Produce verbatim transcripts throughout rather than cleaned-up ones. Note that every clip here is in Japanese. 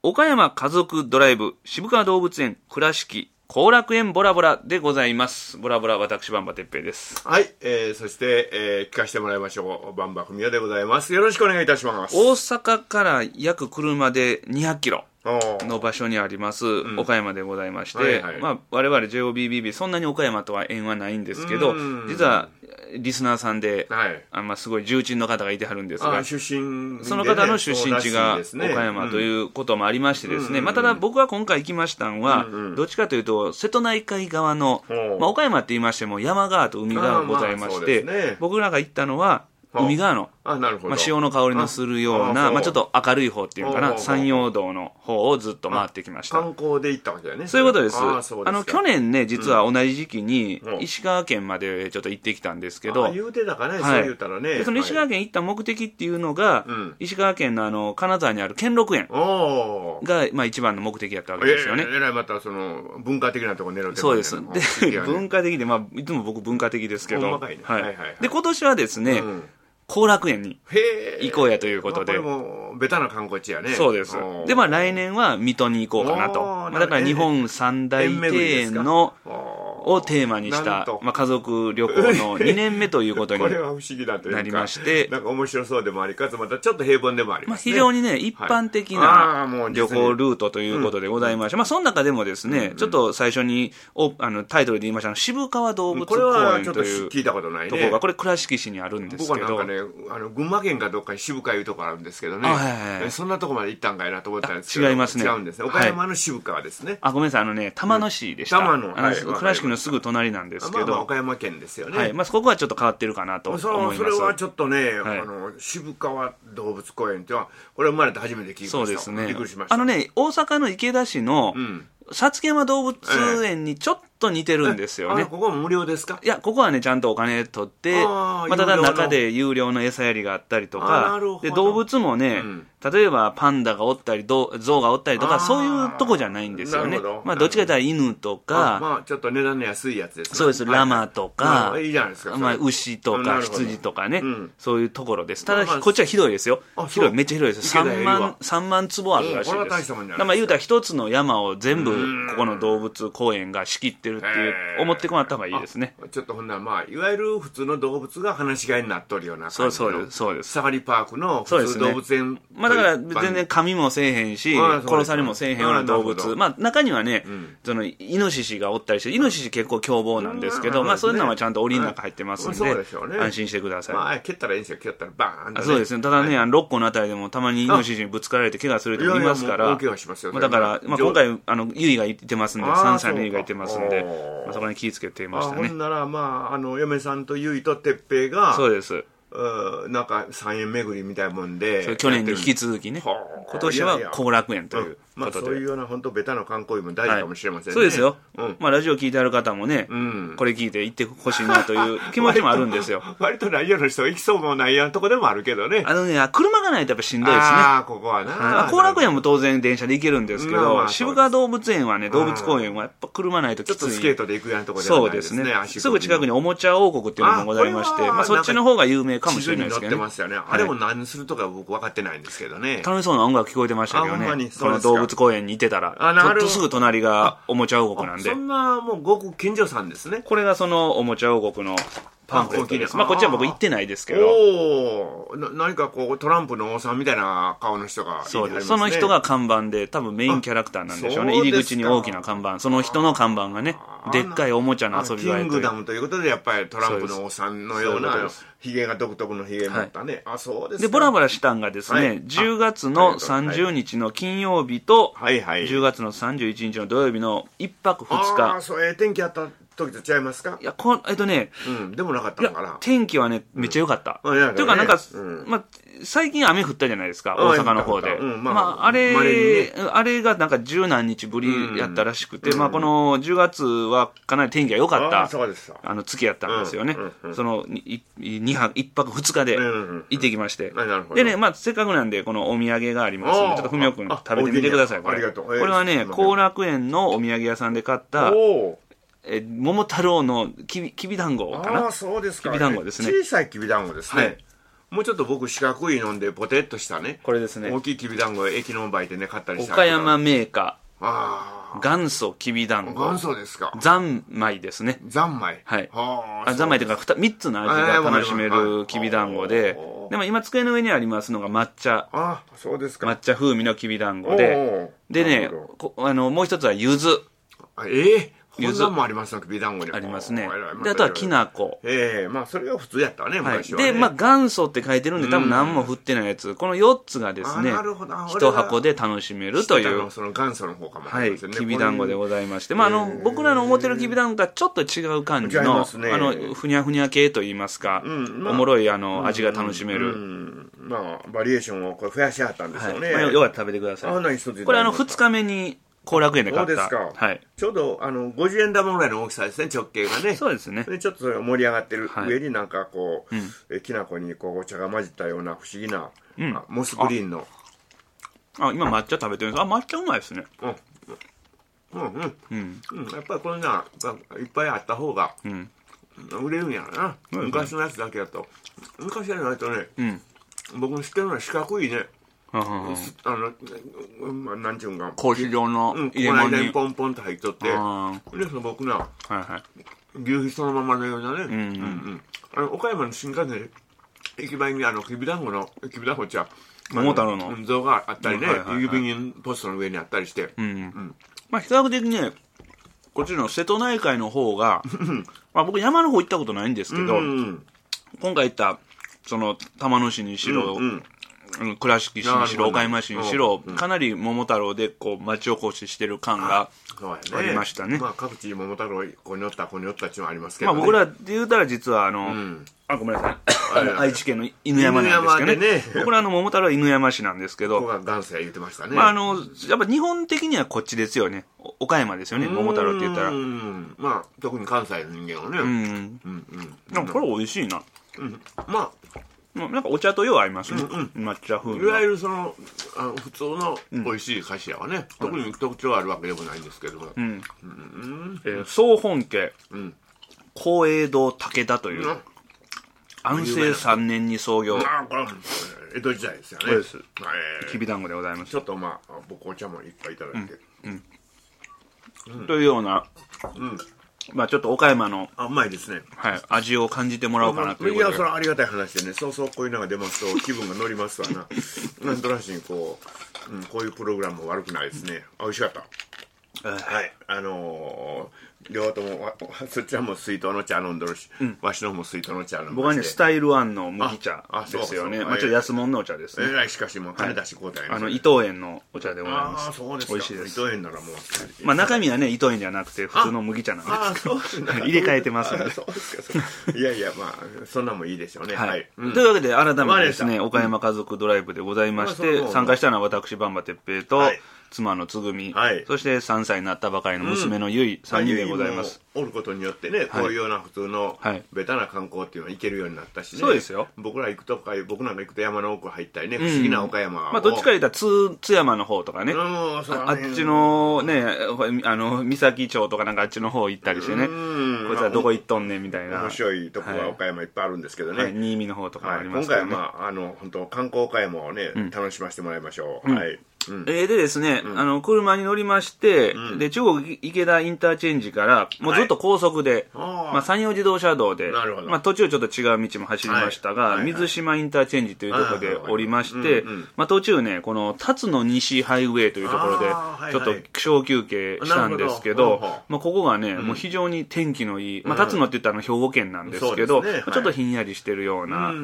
岡山家族ドライブ渋川動物園倉敷後楽園ボラボラでございます。ボラボラ私バンバ哲平です。 はい、えー、そして、えー、聞かせてもらいましょう。バンバ文雄でございます。よろしくお願いいたします。 大阪から約車でにひゃくキロの場所にあります、うん、岡山でございまして、はいはい、まあ、我々 ジェイオービービービー そんなに岡山とは縁はないんですけど、実はリスナーさんで、はい、あまあ、すごい重鎮の方がいてはるんですが、 出身でね、 その方の出身地が岡山ということもありましてですね、うん、まあ、ただ僕が今回行きましたのは、うんうん、どっちかというと瀬戸内海側の、まあ、岡山って言いましても山側と海側がございまして、まあね、僕らが行ったのは海側の、あ、なるほど、まあ、潮の香りのするような、まあ、ちょっと明るい方っていうかな、山陽道の方をずっと回ってきました。 観光で行ったわけだよね。 そういうことです。ああの去年ね、実は同じ時期に石川県までちょっと行ってきたんですけど、 ああ言うてたかね、はい、そう言うたらね。 でその石川県行った目的っていうのが、はい、石川県のあの金沢にある兼六園が、まあ、一番の目的やったわけですよね。 えらいまたその文化的なところ狙ってそうです。で、文化的で、まあ、いつも僕文化的ですけど、 細かいね、はいはいはい、 で今年はですね、うん、後楽園に行こうやということで、 まあ、これもベタな観光地やね。 そうです。で、まあ来年は水戸に行こうかなと。まあ、だから日本三大庭園のをテーマにした、まあ、家族旅行のにねんめということにこれは不思議だというかなりまして、 なんか面白そうでもありかつまたちょっと平凡でもありますね。 まあ、非常にね一般的な旅行ルートということでございまして、うん、まあその中でもですね、うん、ちょっと最初におあのタイトルで言いました渋川動物公園という聞いたことないね。 ところがこれ倉敷市にあるんですけど、 僕はなんかねあの群馬県かどっかに渋川いうところあるんですけどね、はいはい、そんなとこまで行ったんかいなと思ったんですけど、 違いますね。 違うんですね。岡山の渋川ですね。はい、 あ、ごめんなさい、あのね玉野市でした。 玉野、 はい、倉敷のすぐ隣なんですけど、まあ、まあ岡山県ですよね。 はい、まあ、ここはちょっと変わってるかなと思います。 そ, それはちょっとね、はい、あの渋川動物公園っていうのはこれ生まれて初めて聞きました。 そうですね。 びっくりしました。 あのね大阪の池田市の、うん薩津山動物園にちょっと似てるんですよね。 あここも無料ですか？ いや、ここはねちゃんとお金取って、まあ、ただ中で有料の餌やりがあったりとかで動物もね、うん、例えばパンダがおったりゾウがおったりとかそういうとこじゃないんですよね。まあ、どっちかというと犬とか、 まあ、ちょっと値段の安いやつですね。 そうです、ラマとか、 はいはい、いいじゃないですか。 まあ、牛とか羊とかね、うん、そういうところです。ただ、まあ、こっちは広いですよ。広い、めっちゃ広いです。さんまん、さんまん坪あるらしいです。まあ、言うたら一つの山を全部ここの動物公園が仕切ってるっていう思ってもらった方がいいですね。 ちょっとほんならまあいわゆる普通の動物が放し飼いになっとるような感じの、 そうそうです、そうです。 サファリパークの普通動物園、 ね、まあだから全然噛みもせえへんし殺されもせえへんような動物、まあ中にはね、うん、そのイノシシがおったりして、イノシシ結構凶暴なんですけど、うん、まあそういうのはちゃんと檻の中入ってますんで、そうでしょうね、安心してください。 まあ蹴ったらいいんですよ。蹴ったらバーンと、ね、 そうですね。ただね、はい、ろっこのあたりでもたまにイノシシにぶつかられて怪我する人もいますから、いやいやもう大怪我しますよ。まあだからまあ今回あのユイがいてますんで、さんさいのユイがいてますんで、まあ、そこに気をつけてましたね。 ほんならまああの嫁さんとゆいと哲平がそうです。 なんか三円巡りみたいなもんで去年に引き続きね、今年は後楽園というまあ、そういうような本当ベタな観光も大事かもしれませんね。 はい、そうですよ、うん、まあ、ラジオ聞いてある方もね、うん、これ聞いて行ってほしいなという気持ちもあるんですよ。 割とラジオの人行きそうもないようなとこでもあるけどね。 あのね、車がないとやっぱしんどいですね。 ああ、ここはな。 後楽園も当然電車で行けるんですけど、まあまあ渋川動物園はね、動物公園はやっぱ車ないときつい。 ちょっとスケートで行くようなところではないですね。 そうですね。すぐ近くにおもちゃ王国っていうのもございまして、あまあそっちの方が有名かもしれないですけどね。 ますよね。あれも何するとか僕分かってないんですけどね。 楽しそうな音楽聞こえてましたけどね。この動物公園にいてたら。ちょっとすぐ隣がおもちゃ王国なんで。 そんなもうごく近所さんですね。 これがそのおもちゃ王国のパンフレットです。まあこっちは僕行ってないですけど。 おお、何かこうトランプの王さんみたいな顔の人がいますね。 そうです。その人が看板で多分メインキャラクターなんでしょうね。入り口に大きな看板、その人の看板がね、でっかいおもちゃの遊び場キングダムということでやっぱりトランプの王さんのようなヒゲが独特のヒゲ持ったね。あ、そうですか。 でボラボラしたんがですね、じゅうがつのさんじゅうにちの金曜日とじゅうがつのさんじゅういちにちの土曜日のいっぱくふつか。 ああ、そうええ天気あった時と違いますか？ いや、こえっとね、 うん、でもなかったのかな。 天気はね、めっちゃ良かった。というかなんか、まあ最近雨降ったじゃないですか、大阪の方で。まああれあれがなんか十何日ぶりやったらしくて、まあこのじゅうがつはかなり天気が良かった、あの月やったんですよね。そのにはくいっぱくふつかで行ってきまして。でね、まあせっかくなんでこのお土産がありますので、ちょっと文雄君食べてみてください。これこれはね、後楽園のお土産屋さんで買ったえ桃太郎のきびきびだんごかな。 ああ、そうですか。 きびだんごですね。 小さいきびだんごですね。 もうちょっと僕四角いのでポテッとしたね、 これですね、 大きいきびだんごを駅の売店で買ったりした岡山メーカー、 あ元祖きびだんご、 元祖ですか、 三昧ですね、 三昧、 はい、 はあ三昧というかみっつの味が楽しめるきびだんごで、でも今机の上にありますのが抹茶、 あそうですか、 抹茶風味のきびだんごで、でね、あのもう一つは柚子、 ええこんなんもありますのきびだんごにありますね。であとはきな粉、 ええまあそれが普通やったね昔はね。 でまあ元祖って書いてるんで多分何も振ってないやつ、このよっつがですね一箱で楽しめるというその元祖の方かもはいきびだんごでございまして、まああの僕らの思ってるきびだんごがちょっと違う感じのあのふにゃふにゃ系といいますか、おもろいあの味が楽しめる、 まあバリエーションをこれ増やしはったんですよね。 よかったら食べてください。これあのふつかめに後楽園で買った。 そうですか。 はい。 ちょうどあのごじゅうえん玉ぐらいの大きさですね、直径がね。 そうですね。 でちょっとそれが盛り上がってる、はい、上になんかこう、うん、えきな粉にこうお茶が混じったような不思議な、うん、モスグリーンの。 あ、今抹茶食べてるんです。あ、抹茶うまいですね。 うん。うんうん。うん。うん、やっぱりこんないっぱいあった方が、うん、売れるんやな。うん、昔のやつだけだと。昔じゃないとね、うん、僕の知ってるのは四角いね。あのなんちゅうんか格子状の入れ物にポンポンと入っとって、でその僕な、はいはい、牛皮そのままのようなね、うんうんうん、あの岡山の新幹線駅前にあのきびだんごのきびだんごちゃ桃太郎の像があったりね、郵便ポストの上にあったりして、うんうん、 まあ比較的ねこっちの瀬戸内海の方がまあ僕山の方行ったことないんですけど、うんうん、今回行ったその玉野市にしろ、うんうん倉敷市にしろ岡山市にしろ、うん、かなり桃太郎でこう町おこししてる感がありましたね。 まあ各地桃太郎ここにおったここにおったっていうのはありますけど、ね、 まあ僕らで言うたら実はあの、うん、あごめんなさいあの愛知県の犬山なんですけどね、ね僕らの桃太郎は犬山市なんですけど、 ここが元祖や言ってましたね。 まああのやっぱ日本的にはこっちですよね、岡山ですよね桃太郎って言ったら、 うんまあ特に関西の人間はね、うんうんうん、これ美味しいな、 うん、まあなんかお茶とよう合いますね、うんうん、抹茶風味いわゆるそのあの普通の美味しい菓子屋はね、うん、特に特徴あるわけでもないんですけども、うんうんえー、総本家、うん、光栄堂武田という、うん、安政さんねんに創業、 あこれ江戸時代ですよね。 そうです、えー、きびだんごでございます。 ちょっとまあ僕お茶もいっぱいいただいて、うんうん、というような、うんまあちょっと岡山のあうまいですね、 はい、味を感じてもらおうかなということで。 いやそれはありがたい話でね、そうそうこういうのが出ますと気分が乗りますわななんとなしにこう、うん、こういうプログラムも悪くないですね。美味しかった、はいあのー両方ともそちらも水筒の茶飲んでるし、うん、わしの方も水筒の茶飲んでるし、 僕はねスタイルワンの麦茶ですよね。まあちょっと安物のお茶ですね。 えらいしかしもう金出し交代、ね、 あの伊藤園のお茶でございます。 あそうですか。美味しいです。伊藤園ならもうまあ中身はね伊藤園じゃなくて普通の麦茶なんですけど入れ替えてますね。 そうですか。いやいやまあそんなんもいいでしょうね。 はい、 はいうん、というわけで改めてですね、岡山家族ドライブでございまして、うん、参加したのは私バンバ哲平と、はい妻のつぐみ、はい、そしてさんさいになったばかりの娘のゆい、うん、さんにんでございます。 おることによってね、こういうような普通のベタな観光っていうのは行けるようになったしね。 そうですよ。 僕ら行くとか、僕なんか行くと山の奥入ったりね、不思議な岡山を、うん、 まあどっちか言ったら津津山の方とかね、うん、あ, あっちのね、あの三崎町とかなんかあっちの方行ったりしてね、うんこいつはどこ行っとんねんみたいな。 面白いとこが岡山いっぱいあるんですけどね。 はい、新見の方とかもありますけどね。 はい、今回はまああの本当観光岡山をね、うん、楽しませてもらいましょう。うん、はい。うん、えー、でですね、うん、あの車に乗りまして、うん、で中国池田インターチェンジからもうずっと高速で、はい、まあ、山陽自動車道で、まあ、途中ちょっと違う道も走りましたが、はいはいはい、水島インターチェンジというところで降りまして、まあ、途中ねこの辰野西ハイウェイというところでちょっと小休憩したんですけど、まあ、ここがね、うん、もう非常に天気のいい、まあ、辰野って言ったら兵庫県なんですけど、うんねはい、ちょっとひんやりしてるような、うん、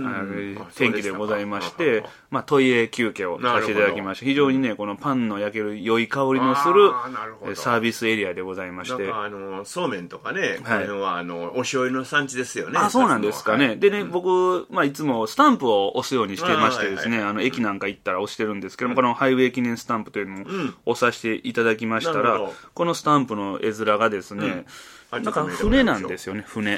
天気でございまして、まあ、トイレ休憩をさせていただきまして、非常にねこのパンの焼ける良い香りのするサービスエリアでございまして、 なんかあのそうめんとかね、はい、このはあのお醤油の産地ですよね。 あそうなんですかね、はい、でね、うん、僕、まあ、いつもスタンプを押すようにしてましてですね、あ、はいはい、あの駅なんか行ったら押してるんですけども、うん、このハイウェイ記念スタンプというのを押させていただきましたら、うん、このスタンプの絵面がですね、うん、なんか船なんですよね。船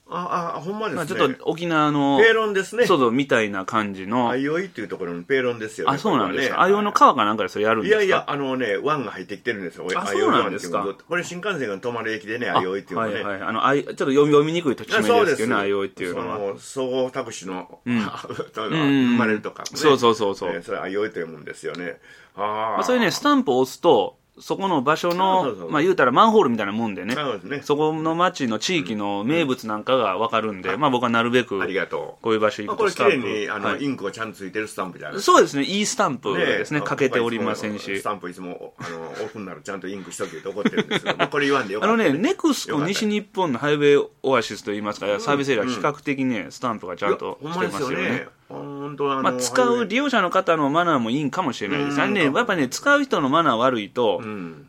ああ、ほんまですね。まあ、 ちょっと沖縄の、 ペーロンですね。 そうそう、みたいな感じの。 あいおいっていうところのペーロンですよね。 あ、そうなんですか。あいおいの川かなんかでそれやるんですか。 いやいや、あのね、湾が入ってきてるんですよ。 あ、そうなんですか。 これ新幹線が止まる駅でね、あいおいっていうのね。はいはい。 あの、あい、ちょっと読み読みにくい土地名ですけどね、あいおいっていうのは。 その、総合タクシーの、うん、生まれるとか、ね。 そうそうそうそう。 えー、それあいおいと読むんですよね。ああ。まあ、それね、スタンプを押すと、そこの場所の、そうそうそう、まあ言うたらマンホールみたいなもんでね、そうですね、そこの町の地域の名物なんかが分かるんで、うん、まあ僕はなるべく、 ありがとう。 こういう場所行くとスタンプ。 これ綺麗に、あの、はい、インクがちゃんとついてるスタンプじゃないですか。そうですね、いいスタンプですね、ね、かけておりませんし。 スタンプいつも、あの、オフになるちゃんとインクしとけって怒ってるんですけど、これ言わんでよかった、ね。 あのね、ネクスコ西日本のハイウェイオアシスといいますか、うん、サービスエリア比較的ね、スタンプがちゃんとしてますよね。 本当はまあ、使う利用者の方のマナーもいいんかもしれないです。あれね、やっぱね、使う人のマナー悪いと、うん、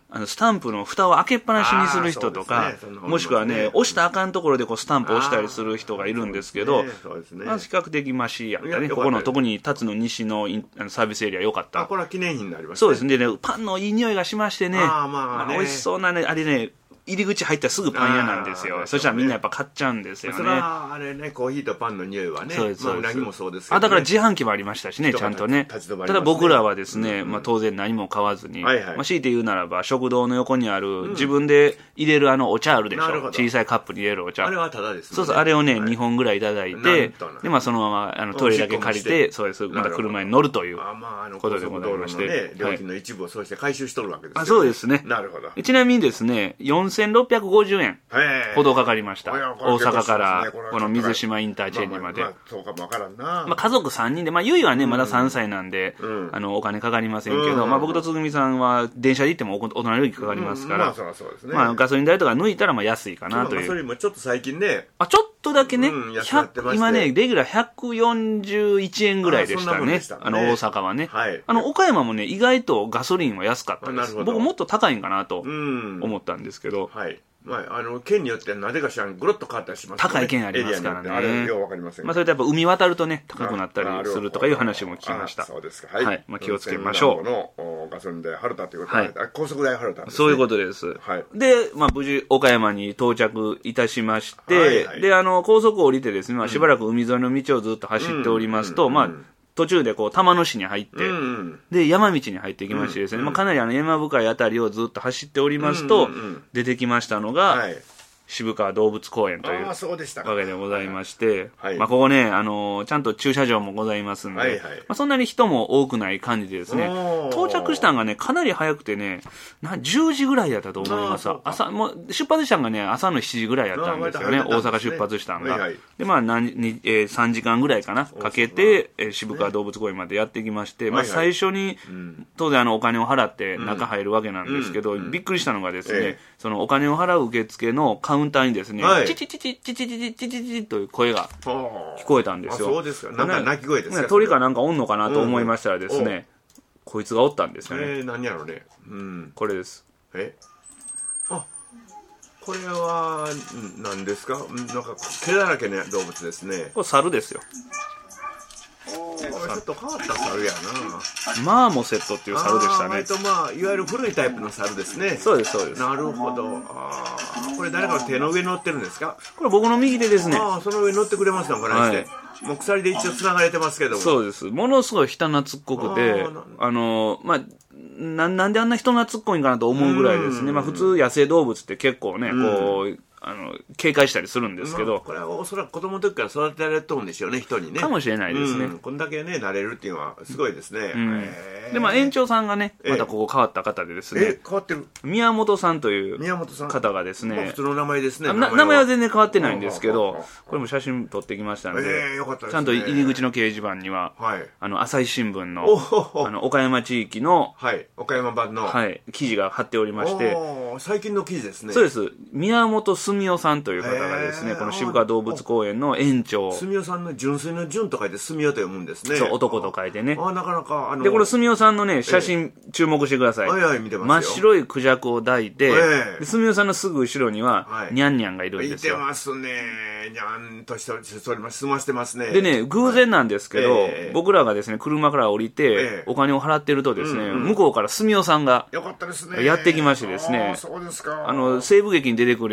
あのスタンプの蓋を開けっぱなしにする人とか、ね、もしくはね、押したらあかんところでこうスタンプ押したりする人がいるんですけど、そうですね、まあ、比較的マシやったね。ここの特に辰野西のサービスエリア良かった。 あ、これは記念碑になりますね。 そうですね。でね、パンのいい匂いがしましてね、 あ、まあね、 美味しそうなね、あれね、入り口入ったらすぐパン屋なんですよ。そしたらみんなやっぱ買っちゃうんですよね。 それはあれね、コーヒーとパンの匂いはね、そうです、そうです。まあ、何もそうですけど、ね、 あ、だから自販機もありましたしね、ちゃんとね。ただ僕らはですね、まあ当然何も買わずに、まあ強いて言うならば、食堂の横にある自分で入れるあのお茶あるでしょ。小さいカップに入れるお茶。 あれはただですね。 そうそう、あれをね、にほんぐらいいただいて、で、まあそのままあのトイレだけ借りて、そうです、また車に乗るということでございまして。 料金の一部をそうして回収しとるわけですよね。 あ、そうですね。 なるほど。 ちなみにですね、よんせんろっぴゃくごじゅうえんほどかかりました。大阪からこの水島インターチェンジまで。 まあ、そうかもわからんな。 まあ家族さんにんで、まあゆいはね、まださんさいなんで、あの、お金かかりませんけど、まあ僕とつぐみさんは電車で行っても大人料金かかりますから、まあガソリン代とか抜いたらまあ安いかなという。 ガソリンもちょっと最近ね。 あ、ちょっとだけね、今ね、レギュラーひゃくよんじゅういちえんぐらいでしたね。あの、大阪はね。あの、岡山もね、意外とガソリンは安かったです。僕もっと高いんかなと思ったんですけど。 はい。まあ、あの県によってなぜかしらんぐるっと変わったりしますね。 高い県ありますからね。 あれようわかりません。 まあそれとやっぱ海渡るとね高くなったりするとかいう話も聞きました。 そうですか。はい。 はい、まあ気をつけましょう。 のガソリン代払ったということで、はい、高速代払ったんですね。 そういうことです。はい。で、まあ無事岡山に到着いたしまして、はいはい、であの高速を降りてですね、まあしばらく海沿いの道をずっと走っておりますと、うん、まあ。途中でこう玉野市に入って、うんうん、で山道に入っていきましてですね、うんうん、まあ、かなりあの山深いあたりをずっと走っておりますと、うんうんうん、出てきましたのが、はい、渋川動物公園というわけでございまして、はい、まあここね、あのー、ちゃんと駐車場もございますんで、はいはい、まあ、そんなに人も多くない感じでですね、到着したんがね、かなり早くてね、なじゅうじぐらいだったと思います。朝、もう出発したんがね、朝のしちじぐらいだったんですよね、大阪出発したんが。はいはい、で、まあ何に、えー、さんじかんぐらいかな、かけて、えー、渋川動物公園までやってきまして、ね、まあ最初に、はいはい、当然あのお金を払って中入るわけなんですけど、うん、びっくりしたのがですね、えー、そのお金を払う受付のカウンターにですね、はい、チチチチチチチチチチチという声が聞こえたんですよ。 そうですか。なんか鳴き声ですか。 鳥かなんかおんのかなと思いましたらですね、うん、こいつがおったんですよね。 えー、何やろうね。うん。 これです。え？ あ、これは何ですか？なんか毛だらけの動物ですね。 これ猿ですよ。 ちょっと変わった猿やな。 マーモセットっていう猿でしたね。 割とまあいわゆる古いタイプの猿ですね。 そうですそうです。 なるほど。ああ、これ誰かの手の上に乗ってるんですか？ これ僕の右手ですね。 ああ、その上に乗ってくれますのかなして。はい、もう鎖で一応繋がれてますけども。 そうです。ものすごい人懐っこくて、あ, あのまあななんであんな人懐っこいんかなと思うぐらいですね。まあ普通野生動物って結構ね、こう。あの警戒したりするんですけど、まあ、 これはおそらく子供の時から育てられてるんでしょうね、人にね。 かもしれないですね。 うん、こんだけね、慣れるっていうのはすごいですね。うん、 で、まあ、園長さんがね、またここ変わった方でですね、 え変わってる宮本さんという方がですね、 まあ、普通の名前ですね。 名前 は, 名前は全然変わってないんですけど、これも写真撮ってきましたので、 えーよかったですね、 ちゃんと入り口の掲示板には、はい、あの朝日新聞のあの岡山地域の、 はい、岡山版の、 はい、記事が貼っておりまして、 最近の記事ですね。 そうです。宮本澄夫さんという方がですね、この渋川動物公園の園長。 澄夫さんの純粋の純と書いて澄夫と読むんですね。 そう、男と書いてね。 ああ、なかなか、あの。 で、この澄夫さんのね、写真注目してください。 はいはい、見てますよ。 真っ白いクジャクを抱いて、澄夫さんのすぐ後ろには、ニャンニャンがいるんですよ。 いてますね。ニャンとしております。済ましてますね。 でね、偶然なんですけど、僕らがですね、車から降りて、お金を払ってるとですね、向こうから澄夫さんが、 よかったですね。 やってきましてですね、 そうですか。 あの、西部劇に出てくるような、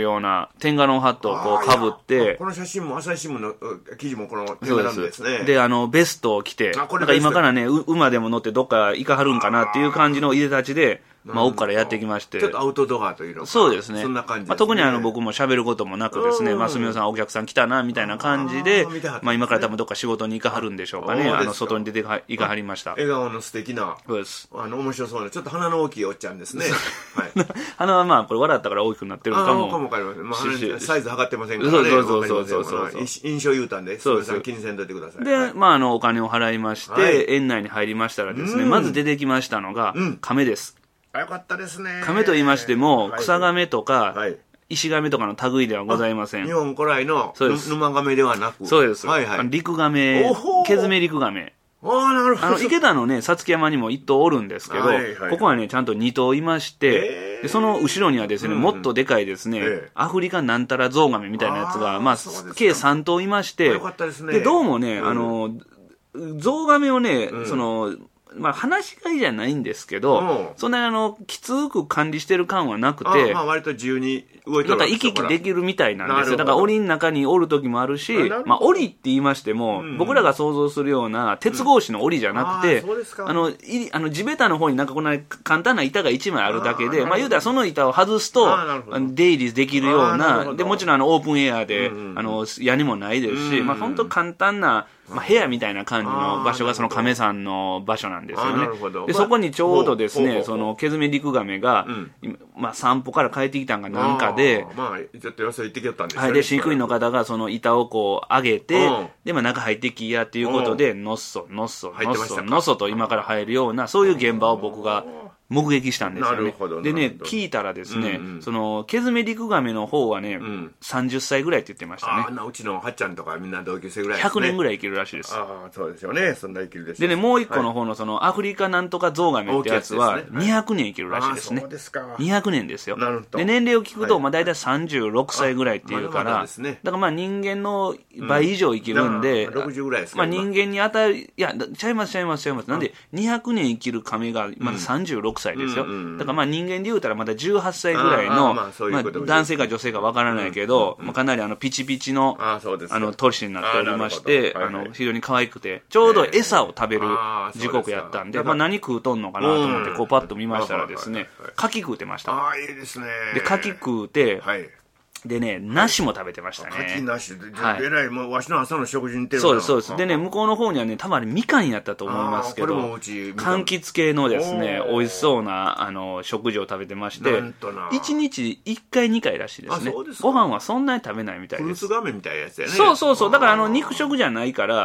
なテンガロンハットをこうかぶって、 この写真も朝日新聞の記事もこのテンガロンですね。 で、あの、ベストを着て、なんか今からね、馬でも乗ってどっか行かはるんかなっていう感じのいでたちで、まあ、奥からやってきまして。 ちょっとアウトドアというのか。 そうですね。 そんな感じですね。 まあ、特にあの、僕も喋ることもなくですね、マスミオさんお客さん来たな、みたいな感じで、まあ、今から多分どっか仕事に行かはるんでしょうかね。あの、外に出て行かはりました。 笑顔の素敵な。 そうです。 あの、面白そうな、ちょっと鼻の大きいおっちゃんですね。 はい。鼻はまあ、これ笑ったから大きくなってるかも。 かもわかりません。まあ、サイズ測ってませんからね。そうそうそうそうそう。印象言うたんで、そうです。気にせんといてください。 で、まあ、あの、お金を払いまして、園内に入りましたらですね、まず出てきましたのが、亀です。 よかったですね。 亀と言いましても、草亀とか、石亀とかの類ではございません。 日本古来の沼亀ではなく。 そうです。陸亀、ケズメ陸亀。 ああ、なるほど。 あの、池田のね、さつき山にも一頭おるんですけど、ここはね、ちゃんと二頭いまして、でその後ろにはですね、もっとでかいですね、アフリカなんたらゾウガメみたいなやつが、まあ、計三頭いまして、で、どうもね、あの、ゾウガメをね、その、まあ、話し飼いじゃないんですけど、うん、そんなにあの、きつく管理してる感はなくて、 あまあ割と自由に動いてる。 なんか行き来できるみたいなんですよ。だから檻の中におる時もあるし、まあ、檻って言いましても、うん、僕らが想像するような鉄格子の檻じゃなくて、うん、あ, あの、いあの地べたの方になんかこんな簡単な板がいちまいあるだけで、あまあ言うたらその板を外すと、出入りできるような、で、もちろんあのオープンエアで、うんうん、あの、屋根もないですし、うん、まあ本当簡単な、まあ、部屋みたいな感じの場所がその亀さんの場所なんですよね。で、そこにちょうどですね、そのケズメリクガメが、まあ散歩から帰ってきたんかなんかで、 まあちょっとよそ行ってきよったんですよね。はい、で、飼育員の方がその板をこう上げて、で、まあ中入ってきやっていうことで、のっそ、のっそ、のっそ、のっそと今から入るような、そういう現場を僕が、目撃したんですよね。でね、聞いたらですね、うんうん、その、ケズメリクガメの方はね、うん、さんじゅっさいぐらいって言ってましたね。 ああ、うちのはっちゃんとかみんな同級生ぐらいですね。ひゃくねんぐらい生きるらしいです。 ああ、そうですよね。そんな生きるですでね、もう一個の方のその、アフリカなんとかゾウガメってやつは、にひゃくねん生きるらしいですね。 そうですか。 にひゃくねんですよ。 なるほど。 で、年齢を聞くと、まあ大体さんじゅうろくさいぐらいっていうから、だからまあ人間の倍以上生きるんで、 ろくじゅうぐらいですか。 まあ人間に与える、いや、ちゃいますちゃいますちゃいます。なんで、にひゃくねん生きる亀がまださんじゅうろくさいですよ。だからまあ人間で言うたらまだじゅうはっさいぐらいの、まあ男性か女性かわからないけど、まあかなりあのピチピチの、あの年になっておりまして、あの非常に可愛くて、ちょうど餌を食べる時刻やったんで、まあ何食うとんのかなと思ってこうパッと見ましたらですね、柿食うてました。 ああ、いいですね。 で、柿食うて、でね、梨も食べてましたね。 柿梨で、えらい、もうわしの朝の食事に似てるな。 そうです、そうです。でね、向こうの方にはね、多分あれみかんやったと思いますけど、これもうち柑橘系のですね、美味しそうな、あの、食事を食べてまして、いちにちいっかいにかいらしいですね。ご飯はそんなに食べないみたいです。 フルーツガメみたいなやつやね。 そうそうそう。だからあの、肉食じゃないから、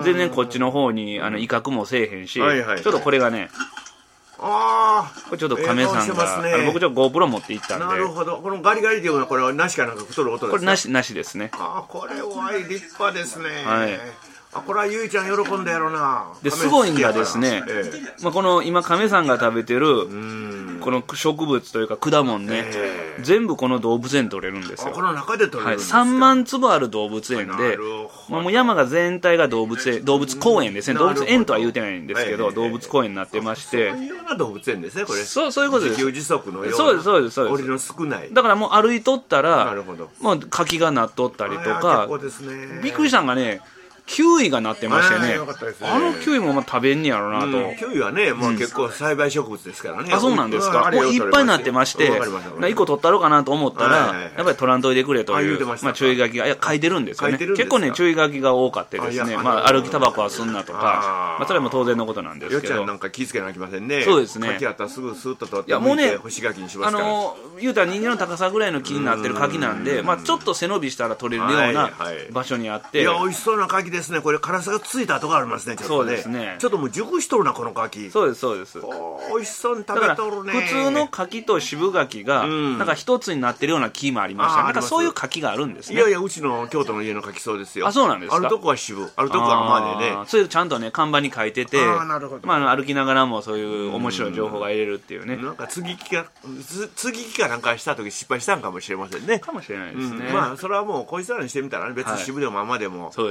全然こっちの方に、あの、威嚇もせえへんし、ちょっとこれがね、ああ、これちょっと亀さんが、ね、僕ちょっと GoPro 持って行ったんで。 なるほど。このガリガリっていうのはこれはなしかなんか太る音ですか？ これなし、なしですね。 ああ、これは立派ですね。はい。あ、これはゆいちゃん喜んだやろな。 で、すごいんがですね、ええ、まあこの今亀さんが食べてる、この植物というか果物ね、えー、全部この動物園取れるんですよ。 この中で取れるんですか？ はい、さんまんつぶある動物園で、まあ、もう山が全体が動物園、動物公園ですね。動物園とは言うてないんですけど、えー、動物公園になってまして。 そういうような動物園ですね、これ。 そう、そういうことです。 自給自足のような。 そうです、そうです、そうです。 折の少ない。 だからもう歩いとったら、なるほど。もう柿がなっとったりとか、 結構ですね。 びっくりしたんがね、キウイがなってましてね、あのキウイもまあ食べんねやろうなと、うん、 キウイはね、まあ、結構栽培植物ですからね、 あ、そうなんですか、もういっぱいになってまして、いっこ取ったろうかなと思ったら、やっぱり取らんといてくれという、まあ、注意書きが、いや、書いてるんですよね、結構ね、注意書きが多かってですね、まあ、歩きタバコはすんなとか、まあ、それも当然のことなんですけど、 よっちゃんなんか気ぃつけなきゃいけませんね、 そうですね、 柿あったらすぐスーッと取って、もうね、干し柿にしますから、あの言うたら人間の高さぐらいの木になってる柿なんで、まあ、ちょっと背伸びしたら取れるような場所にあって、 いや、美味しそうな柿ですね、これ、辛さがついた跡がありますね、ちょっとね。そうですね。ちょっともう熟しとるな、この柿。 そうです、そうです。 美味しそうに食べとるね。 普通の柿と渋柿が、なんか一つになってるような木もありました。なんかそういう柿があるんですね。 いやいや、うちの京都の家の柿そうですよ。 あ、そうなんですか。 あるとこは渋、あるとこは甘でね。 そういうちゃんとね、看板に書いてて、 あ、なるほど。 まあ、歩きながらもそういう面白い情報が入れるっていうね。 なんか継ぎ木か、継ぎ木かなんかした時失敗したんかもしれませんね。 かもしれないですね。 まあ、それはもうこいつらにしてみたら別に渋でも甘でも、 そうです。 結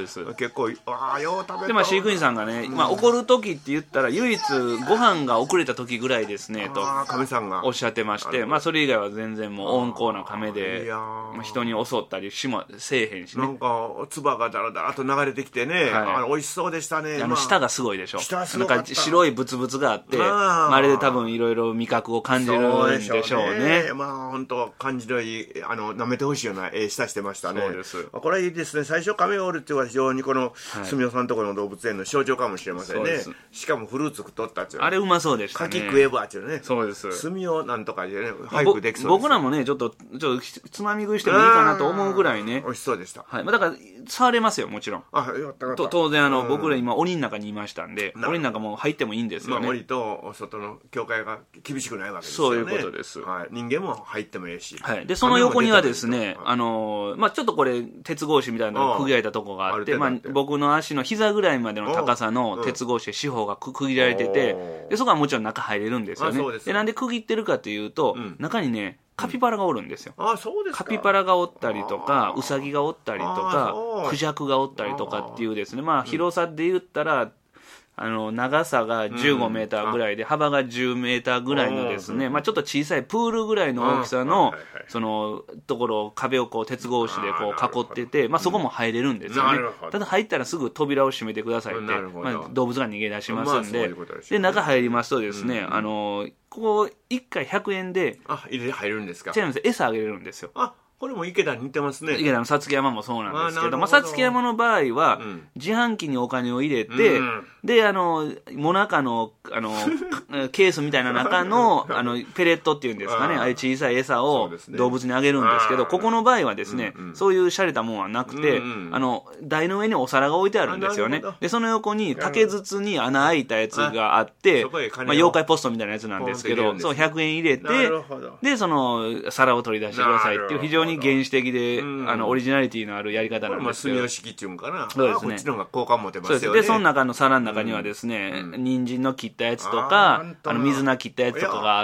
結構ああよう食べた。 でまあ飼育員さんがね、まあ怒る時って言ったら唯一ご飯が遅れた時ぐらいですねと亀さんがおっしゃってまして、まあそれ以外は全然もう温厚な亀で、まあ、人に襲ったりしもせえへんしね。 なんか唾がだらだらと流れてきてね、はい、あ美味しそうでしたね。 あの舌がすごいでしょ。 舌すごかった。 なんか白いブツブツがあって、まあ、あれで多分いろいろ味覚を感じるんでしょうね。 ねまあ本当感じのいいあの舐めてほしいようなええ舌してましたね。 そうです。 これはいいですね。最初亀がおるっていうのは非常にこの住吉さんのところの動物園の象徴かもしれませんね。しかもフルーツ取ったっていう。 あれうまそうでしたね。 柿食えばっていうね。 そうです。 住吉なんとかでね早くできそうです。 僕らもねちょっとちょっとつまみ食いしてもいいかなと思うぐらいね。 美味しそうでした。 はい。まあだから触れますよもちろん。 あよかったよかった。 当然あの僕ら今檻の中にいましたんで、檻の中も入ってもいいんですよね。 まあ檻と外の境界が厳しくないわけですよね。 そういうことです。 はい。人間も入ってもいいし。 はい。でその横にはですねあのまあちょっとこれ鉄格子みたいなのが区切られたとこがあって、まあ僕の足の膝ぐらいまでの高さの鉄格子で四方が区切られてて、でそこはもちろん中入れるんですよね。でなんで区切ってるかというと、中にねカピバラがおるんですよ。 あ、そうですか。 カピバラがおったりとかウサギがおったりとかクジャクがおったりとかっていうですね、まあ広さで言ったらあの長さがじゅうごメーターぐらいで、幅がじゅうメーターぐらいのですね、まあちょっと小さいプールぐらいの大きさのそのところを壁をこう鉄格子でこう囲ってて、まあそこも入れるんですよね。ただ入ったらすぐ扉を閉めてくださいって、まあ動物が逃げ出しますんで、で中入りますとですね、あのここいっかいひゃくえんで、 あ入れ入るんですか。 違います、餌あげれるんですよ。 あこれも池田に似てますね。 池田のさつき山もそうなんですけど、まあさつき山の場合は、自販機にお金を入れて、であのもなかのあのケースみたいな中のあのペレットっていうんですかね、ああいう小さい餌を動物にあげるんですけど、ここの場合はですね、そういう洒落たもんはなくて、あの台の上にお皿が置いてあるんですよね。でその横に竹筒に穴開いたやつがあって、まあ妖怪ポストみたいなやつなんですけど、そうひゃくえん入れて、でその皿を取り出してくださいっていう非常に原始的で、うん、あのオリジナリティのあるやり方なんですけど、 まあ住吉っていうんかな。 そうですね。 こっちの方が好感持てますよね。 そうです。でその中の皿の中にはですね、うん、人参の切ったやつとか、あの水菜切ったやつとかがあって、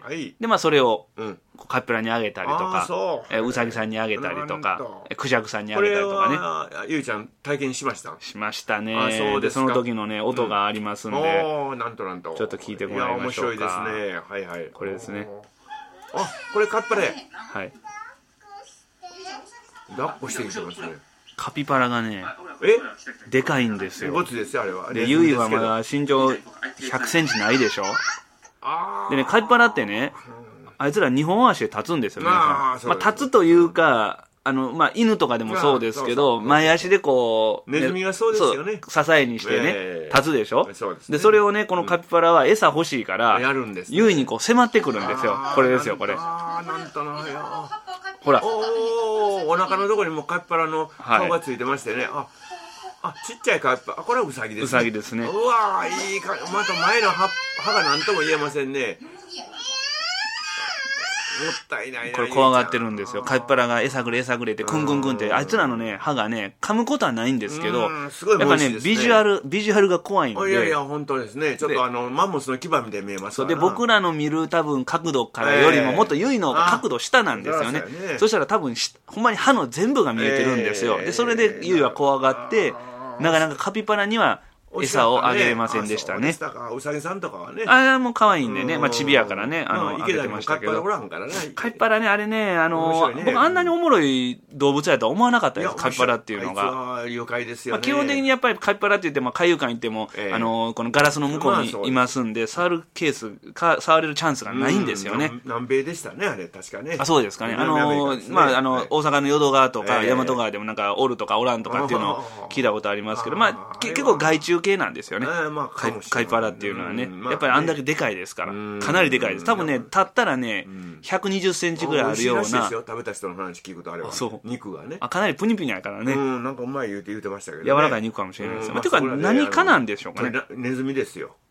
はい、でまあそれを、うんカピバラにあげたりとか、えうさぎさんにあげたりとか、クジャクさんにあげたりとかね。 ゆうちゃん体験しました？ しましたね。あそうですか。でその時のね音がありますんで、 うん、なんとなんとちょっと聞いてもらいましょうか。 いや面白いですね。はいはい。 これですね。 あこれカピバラ。 はい。 抱っこしてきてますね。 カピバラがね、 えでかいんですよ。 ごつですよあれは。 でゆいはまだ身長ひゃくセンチないでしょ。でねカピバラってね。あいつら二本足で立つんですよね。まあ立つというか、あの、まあ犬とかでもそうですけど、前足でこう、ネズミがそうですよね。 支えにしてね、立つでしょ。で、それをね、このカピバラは餌欲しいから、優位にこう迫ってくるんですよ。これですよ、これ。 ああ、なんとなよ。 ほら。 おお、お腹のところにもカピバラの顔がついてましてね。あ、あ、ちっちゃいカピバラ、これはウサギですね。 ウサギですね。 うわー、いいか、また前の歯が何とも言えませんね。もったいないな。 これ怖がってるんですよ。カピバラが餌くれ餌くれってクンクンクンって、あいつらのね歯がね噛むことはないんですけど、やっぱねビジュアルビジュアルが怖いんで。 いやいや本当ですね。ちょっとあのマンモスの牙みたいに見えますから。 で僕らの見る多分角度からよりももっとユイの角度下なんですよね。そしたら多分ほんまに歯の全部が見えてるんですよ。でそれでユイは怖がってなかなかカピバラには餌をあげれませんでしたね。 うさぎさんとかはね。 あれも可愛いんでね、まあチビやからね、あの、あげてましたけど。カピバラね、あれね、あの、僕あんなにおもろい動物やとは思わなかったです、カピバラっていうのが。 あいつは妖怪ですよね。 基本的にやっぱりカピバラって言って、まあ海遊館行っても、あの、このガラスの向こうにいますんで、触るケース、か触れるチャンスがないんですよね。 南米でしたね、あれ、確かね。 あ、そうですかね。あの、まああの、大阪の淀川とか、大和川でもなんかおるとかおらんとかっていうのを聞いたことありますけど、まあ結構害虫系なんですよね。まあ、カイパラっていうのはね、やっぱりあんだけでかいですから、かなりでかいです。多分ね、立ったらね、ひゃくにじゅっセンチぐらいあるような。 食べた人の話聞くとあれは肉がね。 あ、かなりプニプニやからね。 うん、なんかうまい言うて言うてましたけど。 柔らかい肉かもしれないです。ていうか何かなんでしょうかね。 ネズミですよ。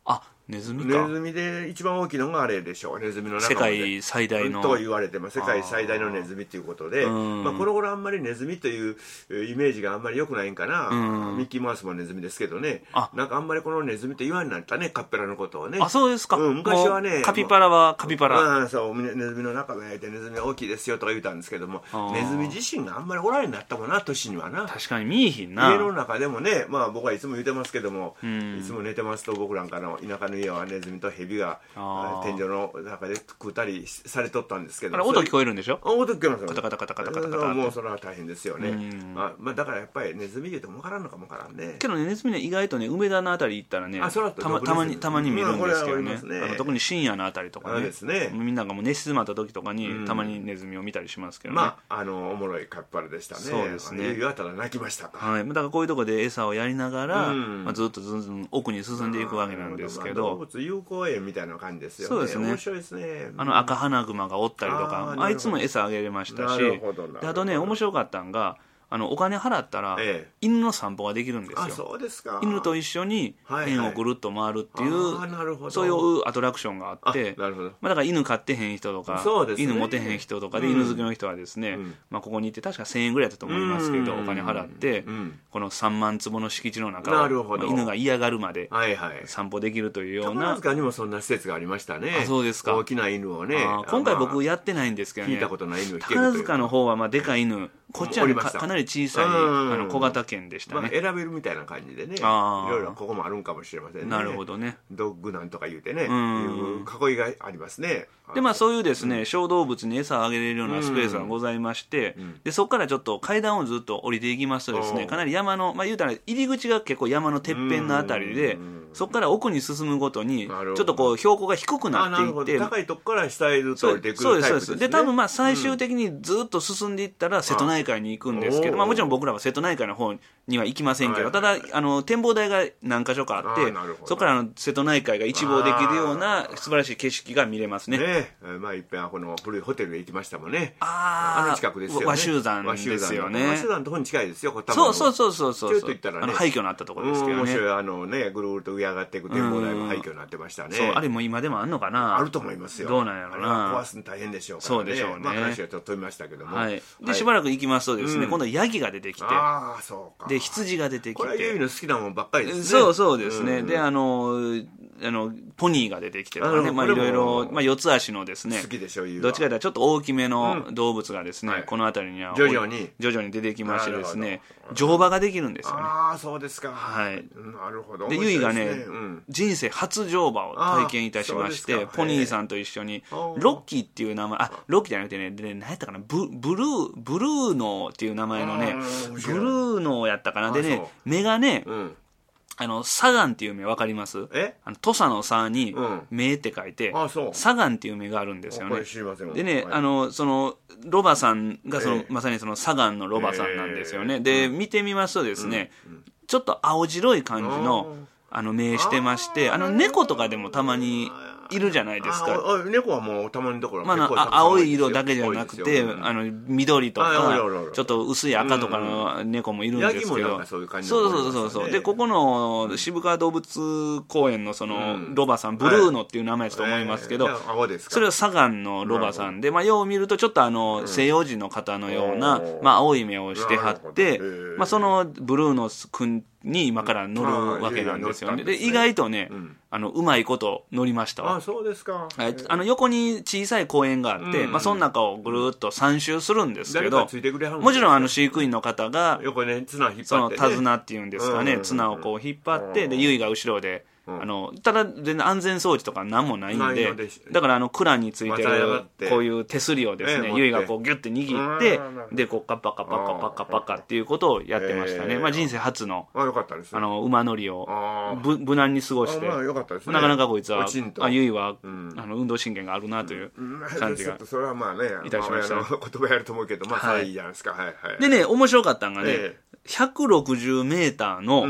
あ、ネズミか。 ネズミで一番大きいのがあれでしょう。ネズミの中で世界最大のと言われてます。世界最大のネズミということで、まあ、この頃あんまりネズミというイメージがあんまり良くないんかな。ミッキーマウスもネズミですけどね、なんかあんまりこのネズミって言わんなったね、カピバラのことをね。 あ、そうですか。 うん、昔はね、 カピバラはカピバラ。 あ、そう、ネズミの中がいてネズミは大きいですよとか言ったんですけども、ネズミ自身があんまりおらんようになったもんな、年にはな。 確かに見えひんな。 家の中でもね、まあ僕はいつも言ってますけども、いつも寝てますと僕なんかの田舎の家はネズミとヘビが天井の中で食ったりされとったんですけど、 あれ音聞こえるんでしょ。 音聞こえますよ。 カタカタカタカタカタカタ。 もうそれは大変ですよね。あ、まあだからやっぱりネズミ言うても分からんのかも分からんね。 けどね、ネズミね、意外とね、梅田のあたり行ったらね、たまたまにたまに見るんですけどね、あの特に深夜のあたりとかね、みんながもう寝静まった時とかにたまにネズミを見たりしますけどね。 まああのおもろいカピバラでしたね。 そうですね。 ゆいはただ泣きましたか。 はい。だからこういうとこで餌をやりながら、まあずっとずんずん奥に進んでいくわけなんですけど、 動物友好園みたいな感じですよね。 そうですね。 面白いですね。 あの赤花熊がおったりとか、あいつも餌あげれましたし、あとね面白かったんが、あのお金払ったら、ええ、犬の散歩ができるんですよ。 あ、そうですか。 犬と一緒に園をぐるっと回るっていう、はいはい、そういうアトラクションがあって、なるほど、まあ、だから犬飼ってへん人とか、ね、犬持てへん人とかで、うん、犬好きの人はですね、うんまあ、ここに行って確かせんえんぐらいだったと思いますけど、お金払って、うん、このさんまん坪の敷地の中を、まあ、犬が嫌がるまで散歩できるというような。 宝塚にもそんな施設がありましたね。 あ、そうですか。 大きな犬をね。 今回僕やってないんですけどね、 聞いたことない犬を宝塚の方はまあでかい犬、こっちは、ね、か, かなり小さいあの小型犬でしたね、 まあ、選べるみたいな感じでね、いろいろここもあるんかもしれませんね。 なるほどね。 ドッグなんとか言うてね、いう囲いがありますね。 でまあそういうですね、うん、小動物に餌をあげれるようなスペースがございまして、うん、でそこからちょっと階段をずっと降りていきますとですね、かなり山の、まあ言うたら入り口が結構山のてっぺんのあたりで、そこから奥に進むごとにちょっとこう標高が低くなっていって、 高いとこから下へずっと降りていくタイプですね。そうですそうです。 で多分まあ最終的にずっと進んでいったら瀬戸内海に行くんですけど、まあもちろん僕らは瀬戸内海の方には行きませんけど、ただあの展望台が何箇所かあって、そこからあの瀬戸内海が一望できるような素晴らしい景色が見れますね。 ね、まあいっぺんこの古いホテルへ行きましたもんね。 ああの近くですよね。 和州山ですよね。 和州山のところに近いですよ。 そうそうそうそうそう。 ちょっと行ったらね、 あの廃墟のあったところですけどね。 面白い、あのね、ぐるぐると上上がっていく展望台も廃墟になってましたね。 そう、あれも今でもあんのかな。 あると思いますよ。 どうなんやろうな。 壊すの大変でしょうからね。 そうでしょうね。 まあ話はちょっと飛びましたけども。 はい。でしばらく行きますとですね、今度はヤギが出てきて、 ああそうか。 で羊が出てきて、 これはユーミの好きなもんばっかりですね。 そうそうですね。であのあのポニーが出てきてとかね、まあいろいろ、まあ四つ足のですね、 好きでしょう。 どっちかというとちょっと大きめの動物がですね、この辺りには徐々に徐々に出てきましてですね、乗馬ができるんですよね。 ああそうですか。 はい。 なるほど。 でユイがね、人生初乗馬を体験いたしまして、ポニーさんと一緒にロッキーっていう名前、あロッキーじゃなくてね、で何やったかな、ブブルーブルーノーっていう名前のね、ブルーノーやったかな。でね、目がね、あのサガンっていう目わかります？え？あの土佐の差に目って書いて、うん、サガンっていう目があるんですよね。でね、はい、あのそのロバさんがその、えー、まさにそのサガンのロバさんなんですよね。えー、で見てみますとですね、うんうん、ちょっと青白い感じのあの目してまして、あの猫とかでもたまにいるじゃないですか。 ああ猫はもうたまにどころ、 まあ、青い色だけじゃなくて、うん、あの緑とかちょっと薄い赤とかの猫もいるんですけど、そうそうそうそう。でここの渋川動物公園のそのロバさん、ブルーノっていう名前だと思いますけど、それはサガンのロバさんで、まあよう見るとちょっとあの西洋人の方のような、まあ青い目をしてはって、まあそのブルーノ君に今から乗るわけなんですよね。で意外とね、あのうまいこと乗りましたわ。 あ、そうですか。 はい、あの横に小さい公園があって、うん、まあその中をぐるっと三周するんですけど、もちろんあの飼育員の方が横に綱引っ張って、ね、 その手綱っていうんですかね、うん、綱をこう引っ張って、でユイが後ろで。あのただ全然安全装置とか何もないんで、だからあの蔵についてるこういう手すりをですね、ユイがこうギュッて握って、でこうカッパカパカパカパカっていうことをやってましたね。まあ人生初のあの馬乗りを無難に過ごして、なかなかこいつはあユイはあの運動神経があるなという感じがそれはまあねいたしました。言葉やると思うけど、まあそれいいじゃないですか。 でね面白かったのがね、ひゃくろくじゅうメーターの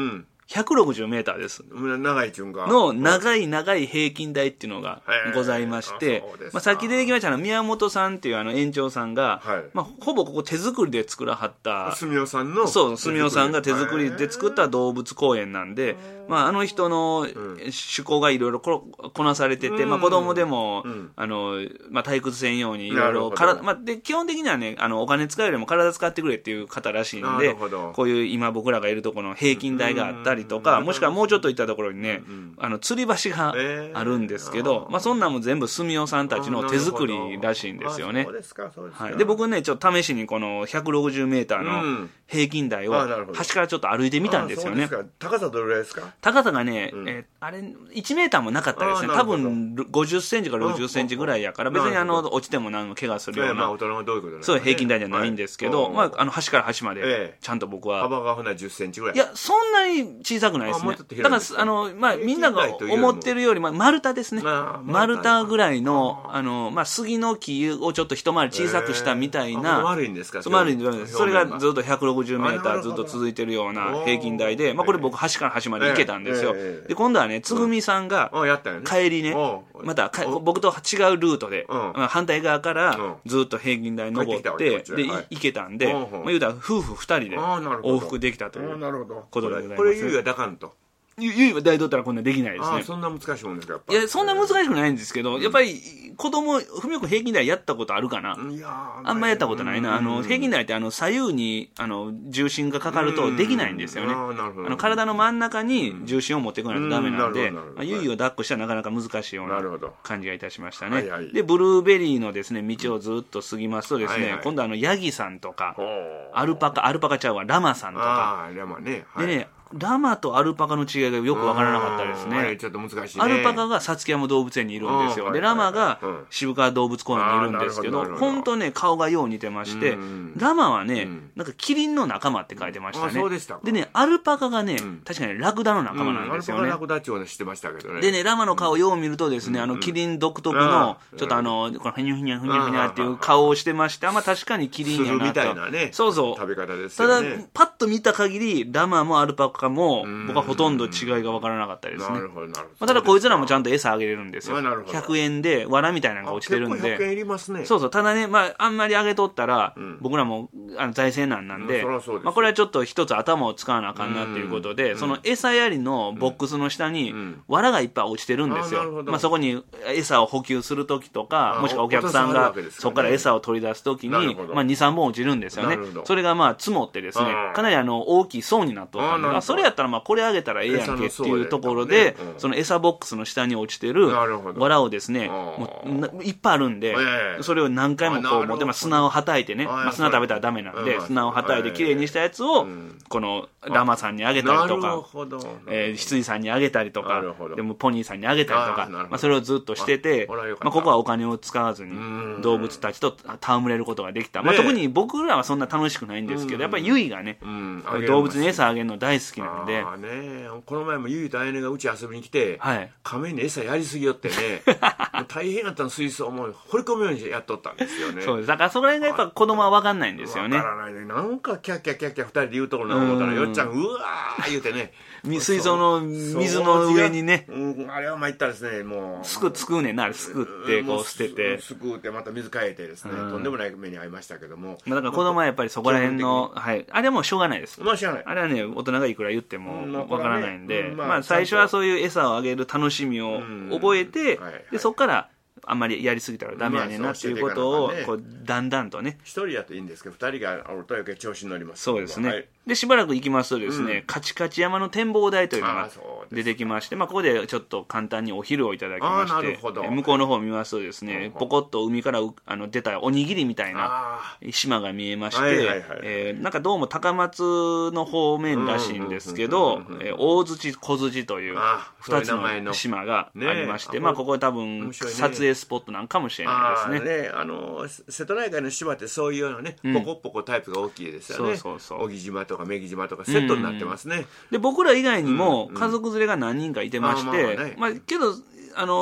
ひゃくろくじゅうメーターです。 長い順が。 の長い長い平均台っていうのがございまして、まあ、さっき出てきましたあの宮本さんっていうあの園長さんが、はい、まあ、ほぼここ手作りで作らはった。 住代さんのそう、住代さんが手作りで作った動物公園なんで、まあ、あの人の趣向がいろいろこなされてて、うん、まあ、子供でも、うん、あの、まあ、退屈せんようにいろいろ、まあ、で、基本的にはね、あの、お金使うよりも体使ってくれっていう方らしいんで、こういう今僕らがいるところの平均台があったりとか、もしくはもうちょっと行ったところにね、うん、あの、吊り橋があるんですけど、えー、まあ、そんなんも全部住代さんたちの手作りらしいんですよね。 そうですか、そうですか。 はい。で、僕ね、ちょっと試しにこのひゃくろくじゅうメーターの平均台を端からちょっと歩いてみたんですよね。 高さどれぐらいですか？ 高さがね、うん、えー、あれ、いちメーターもなかったですね。多分ごじゅっセンチからろくじゅっセンチぐらいやから、別にあの、落ちても何も怪我するような。 まあ、大人はどういうことなんですかね。そう、平均台じゃないんですけど、はい、まあ、あの、端から端まで、ちゃんと僕は。 幅がほなじゅっセンチぐらい。 いや、そんなに小さくないですね。だから、あの、まあ、みんなが思ってるより、まあ、丸太ですね。丸太ぐらいの、あの、まあ、杉の木をちょっと一回り小さくしたみたいな。 丸いんですか？ 丸いんです。それがずっとひゃくろくじゅうメーターずっと続いてるような平均台で、まあ、これ僕端から端まで行けたんですよ。で、今度はね、つぐみさんが、帰りね、また、僕と違うルートで、反対側からずっと平均台登って、で、行けたんで、まあ、言うたら夫婦二人で往復できたということでございます。 これ、ゆいはだかんと。 ゆいは大取ったらこんなできないですね。 ああ、そんな難しいもんですか、やっぱいや、そんな難しくないんですけど、うん、やっぱり、子供、ふみおく平均台やったことあるかな？いやあんまやったことないな。あの、平均台ってあの、左右に、あの、重心がかかるとできないんですよね。あなるほど。あの、体の真ん中に重心を持ってこないとダメなんで、ゆいを抱っこしたらなかなか難しいような感じがいたしましたね。はいはい、で、ブルーベリーのですね、道をずっと過ぎますとですね、はいはい、今度あの、ヤギさんとか、アルパカ、アルパカちゃうわ、ラマさんとか。 ああ、ラマね。 はい、でね、ラマとアルパカの違いがよくわからなかったですね。 ちょっと難しいね。 アルパカがサツキ山動物園にいるんですよ。で、ラマが渋川動物公園にいるんですけど、本当ね、顔がよう似てまして、ラマはね、なんかキリンの仲間って書いてましたね。 そうでした。 でね、アルパカがね、確かにラクダの仲間なんですよね。アルパカラクダっていうの知ってましたけどね。 でね、ラマの顔をよう見るとですね、あの、キリン独特の、ちょっとあの、このふにゃふにゃふにゃふにゃっていう顔をしてまして、まあ確かにキリンやなと。 みたいなね。 そうそう。 食べ方ですよね。 ただ、パッと見た限り、ラマもアルパカも、僕はほとんど違いが分からなかったですね。なるほど、なるほど。まあ、ただこいつらもちゃんと餌あげれるんですよ。ひゃくえんで、藁みたいなのが落ちてるんで。 ひゃくえんいりますね。 そうそう。ただね、まあ、あんまりあげとったら、うん、僕らもあの財政難なんで、うん、そまあ、これはちょっと一つ頭を使わなあかんなっていうことで、うん、その餌やりのボックスの下に、藁がいっぱい落ちてるんですよ。うん、まあ、そこに餌を補給するときとか、もしくはお客さんがそこから餌を取り出すときに、まあ、に、さんぼん落ちるんですよね。それがまあ、積もってですね、かなりあの、大きい層になっとったんで、あ、それやったらまあ、これあげたらええやんけっていうところで、ね、うん、その餌ボックスの下に落ちてる藁をですね、もういっぱいあるんで、えー、それを何回もこう持って、まあ、砂をはたいてね、まあ、砂食べたらダメなんで、砂をはたいてきれいにしたやつを、このラマさんにあげたりとか、えー、羊さんにあげたりとか、でもポニーさんにあげたりとか、まあ、それをずっとしてて、まあ、ここはお金を使わずに動物たちと戯れることができた。まあ、特に僕らはそんな楽しくないんですけど、やっぱりユイがね、動物に餌あげるの大好きなんで、 この前もユイとあやねがうち遊びに来て、はい、亀に餌やりすぎよってね大変だったの。水槽も掘り込むようにやっとったんですよね。 そうです。だからそこら辺がやっぱ子供は分かんないんですよね。 分からないね。なんかキャッキャッキャッキャ二人で言うところな思ったら、よっちゃんうわー言うてね、 水槽の水の上にね、 うん、あれは参ったですね。もうすく、すくうねんな、あれすくってこう捨てて、 すくってまた水変えてですね、とんでもない目に遭いましたけども、 まあ、だから子供はやっぱりそこら辺の、はい、あれはもうしょうがないです。 まあしょうがない。 あれはね、大人がいくら言っても分からないんで、まあ最初はそういう餌をあげる楽しみを覚えて、でそこからあんまりやりすぎたらダメやねんなっていうことをこうだんだんとね、 一人やといいんですけど二人がおると余計調子に乗ります。 そうですね、はい、でしばらく行きますとですね、うん、カチカチ山の展望台というのが出てきまして、まあここでちょっと簡単にお昼をいただきまして、向こうの方を見ますとですね、ポコッと海からあの出たおにぎりみたいな島が見えまして、なんかどうも高松の方面らしいんですけど、大槌小槌というふたつの島がありまして、まあここ多分撮影スポットなんかもしれないですね。 ね、あの瀬戸内海の島ってそういうようなね、ポコポコタイプが大きいですよね。そうそうそう。小木島とか女木島とかセットになってますね。 で僕ら以外にも家族連れが何人かいてまして、まあけどあの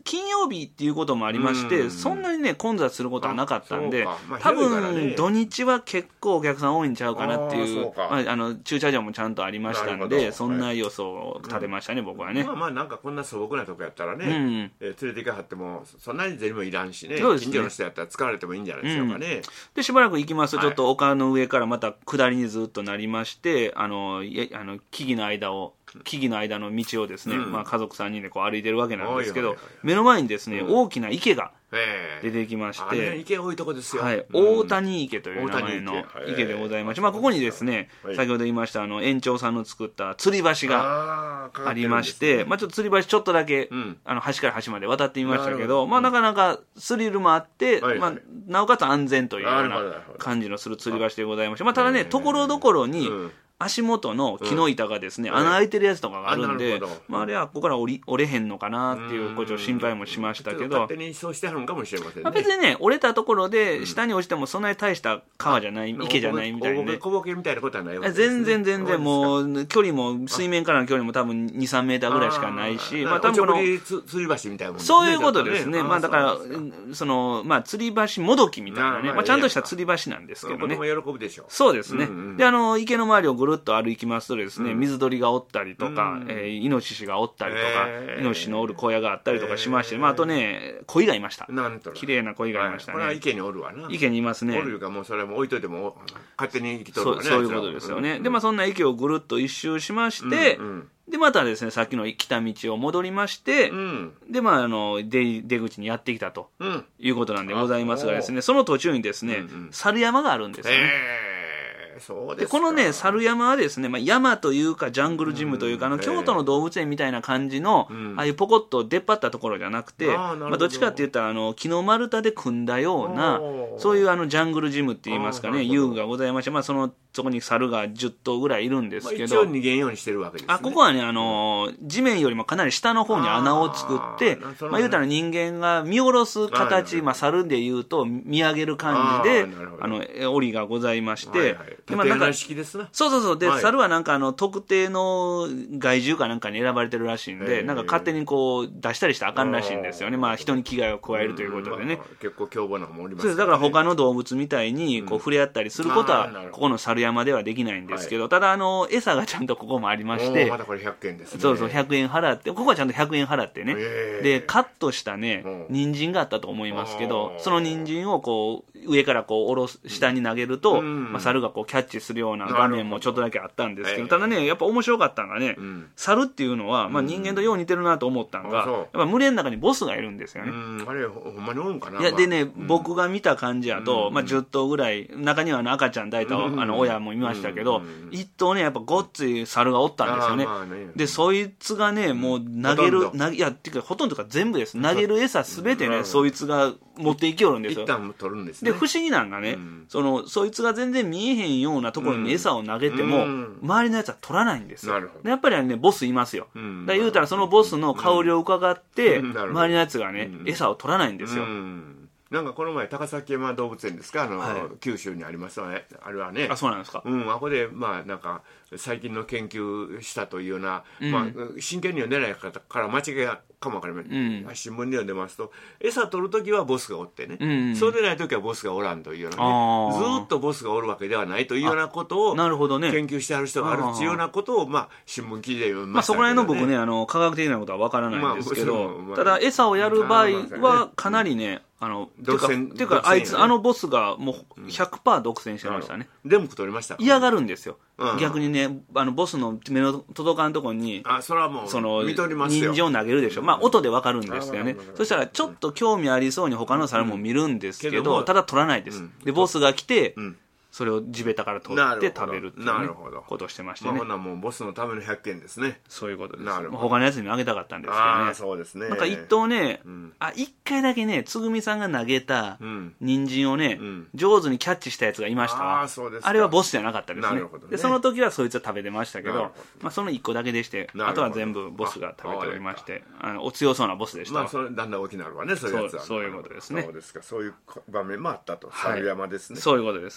金曜日っていうこともありまして、そんなにね混雑することはなかったんで、まあ、多分土日は結構お客さん多いんちゃうかなっていう、あまあ、あの駐車場もちゃんとありましたんで、そんな予想を立てましたね、はい、僕はね。 まあまあなんかこんな素朴なとこやったらね、うん、えー、連れて行かはってもそんなに銭もいらんしね、近所の人やったら使われてもいいんじゃないでしょうかね。うん、でしばらく行きますとちょっと丘の上からまた下りにずっとなりまして、あのあの木々の間を木々の間の道をですね、うん、まあ、家族さんにんでこう歩いてるわけなんですけど、目の前にですね、うん、大きな池が出てきまして、 池多いとこですよ、 はい、大谷池という名前の池でございまして、まあ、ここにですね、はい、先ほど言いましたあの園長さんの作った吊り橋がありまして、まあ、ちょっと吊り橋ちょっとだけ、うん、あの端から端まで渡ってみましたけど、まあ、なかなかスリルもあって、はいはい、まあ、なおかつ安全というような感じのする吊り橋でございまして、まあ、ただねところどころに、うん、足元の木の板がですね、うん、穴開いてるやつとかがあるんで、あ, まあ、あれはここから折り折れへんのかなっていうこう心配もしましたけど、 勝手にそうしてはるのかもしれませんね。 まあ、別にね折れたところで下に落ちてもそんなに大した川じゃない、うん、池じゃないみたいで、 小ボケみたいなことはないわけですね。 全然全然もう距離も水面からの距離も多分 にさんメーターぐらいしかないし、 まあ多分この吊り橋みたいなもんですね。 そういうことですね。まあだからそのまあ吊り橋もどきみたいなね、まあちゃんとした吊り橋なんですけどね。 子供喜ぶでしょう。 そうですね。であの池の周りをぐるっと歩きますとですね、うん、水鳥がおったりとか、うん、えー、イノシシがおったりとか、えー、イノシシのおる小屋があったりとかしまして、えー、まあ、あとね鯉がいました。なんと綺麗な鯉がいましたね、 はい、これは池におるわな。 池にいますね。 おるいうかもうそれも置いといても勝手に生きとるわね。 そう、そういうことですよね、うん、でまあそんな池をぐるっと一周しまして、うんうん、でまたですねさっきの来た道を戻りまして、うん、でまああの 出, 出口にやってきたと、うん、いうことなんでございますがですね、その途中にですね、うんうん、猿山があるんですよね。えーそうですでこのね猿山はですね、まあ、山というかジャングルジムというか、うん、あの京都の動物園みたいな感じの、うん、ああいうポコッと出っ張ったところじゃなくて、あ、まあ、どっちかって言ったらあの木の丸太で組んだようなそういうあのジャングルジムって言いますかね、遊具がございまして、まあ、そのそこに猿がじゅっ頭ぐらいいるんですけど、 まあ、一応逃げんようにしてるわけですね。 あここはねあの地面よりもかなり下の方に穴を作って、あ、まあ、言うたら人間が見下ろす形、まあ、猿でいうと見上げる感じであの檻がございまして、はいはい、 でまあなんかそうそうそうで、はい、猿はなんかあの特定の害獣かなんかに選ばれてるらしいんで、なんか勝手にこう出したりしたらあかんらしいんですよね。まあ人に危害を加えるということでね、 まあ、結構凶暴なのもおりますからね。そうだから他の動物みたいにこう触れ合ったりすることはここの猿山ではできないんですけど、はい、ただあの餌がちゃんとここもありまして、 まだこれひゃくえんですね。 そうそうひゃくえん払って、ここはちゃんとひゃくえん払ってね、でカットしたね人参があったと思いますけど、その人参をこう上からこう下ろす下に投げると、まあ、猿がこうキャッチするような画面もちょっとだけあったんですけど、ただねやっぱ面白かったのがね、うん、猿っていうのは、まあ、人間とよう似てるなと思ったのが、うん、やっぱ群れの中にボスがいるんですよね。うん、 あれほんまにおるんかな。 いやでね、うん、僕が見た感じやと、まあ、じゅっ頭ぐらい中にはあの赤ちゃん抱いた、うん、あの親もいましたけど、うん、いっ頭ねやっぱごっつい猿がおったんですよね。まあね、でそいつがねもう投げる投げいやっていうかほとんどか全部です投げる餌すべてね、うん、そいつが持っていきよるんですよ。 一旦取るんですね。 で不思議なんがね、うん、そのそいつが全然見えへんようなところに餌を投げても、うん、周りのやつは取らないんですよ。なるほど。でやっぱりねボスいますよ。うん、だから言うたらそのボスの香りを伺って、うん、周りのやつがね、うん、餌を取らないんですよ。うん、 なんかこの前高崎山動物園ですか、あの、はい、九州にありますわね、あれはね。 あ、そうなんですか。 うん、あこでまあなんか最近の研究したというような、うん、まあ真剣には出ない方から間違いかもわかりません、うん、新聞には出ますと餌取るときはボスがおってね、うんうん、そうでないときはボスがおらんというようなね、ずっとボスがおるわけではないというようなことを研究してある人があるというようなことを、まあ、新聞記事で読みましたけどね。まあ、そこら辺の僕ねあの科学的なことはわからないんですけど、まあ、ただ餌をやる場合はかなりね、あのていうか、ていうかあいつあのボスがもう ひゃくパーセント 独占してましたね。 全部取りました。 嫌がるんですよ、うん、逆にねあのボスの目の届かんところにあそれはもうその見とりますよ。 人参を投げるでしょ、まあ音でわかるんですけどね。そしたらちょっと興味ありそうに他の猿も見るんですけど、うん、ただ取らないです、うん、でボスが来て、うん、それを地べたから取って食べるっていう、ね、なるほどことをしてましてね。 まあ、ほんなもうボスのためのひゃくえんですね。 そういうことです。なるほど。他のやつにもあげたかったんですけどね。 あそうですね。 なんか一頭ね、うん、あ一回だけねつぐみさんが投げた人参をね、うん、上手にキャッチしたやつがいましたわ。 あ, そうですか。あれはボスじゃなかったですね。なるほどね。でその時はそいつは食べてましたけど、どまあ、その一個だけでして、あとは全部ボスが食べておりまして、あのお強そうなボスでした。 まあそれだんだん大きくなるわね、そういうやつは。 そう、そういうことですね。 そうですか。そういう場面もあったと。猿山ですね。 そういうことです。 了解。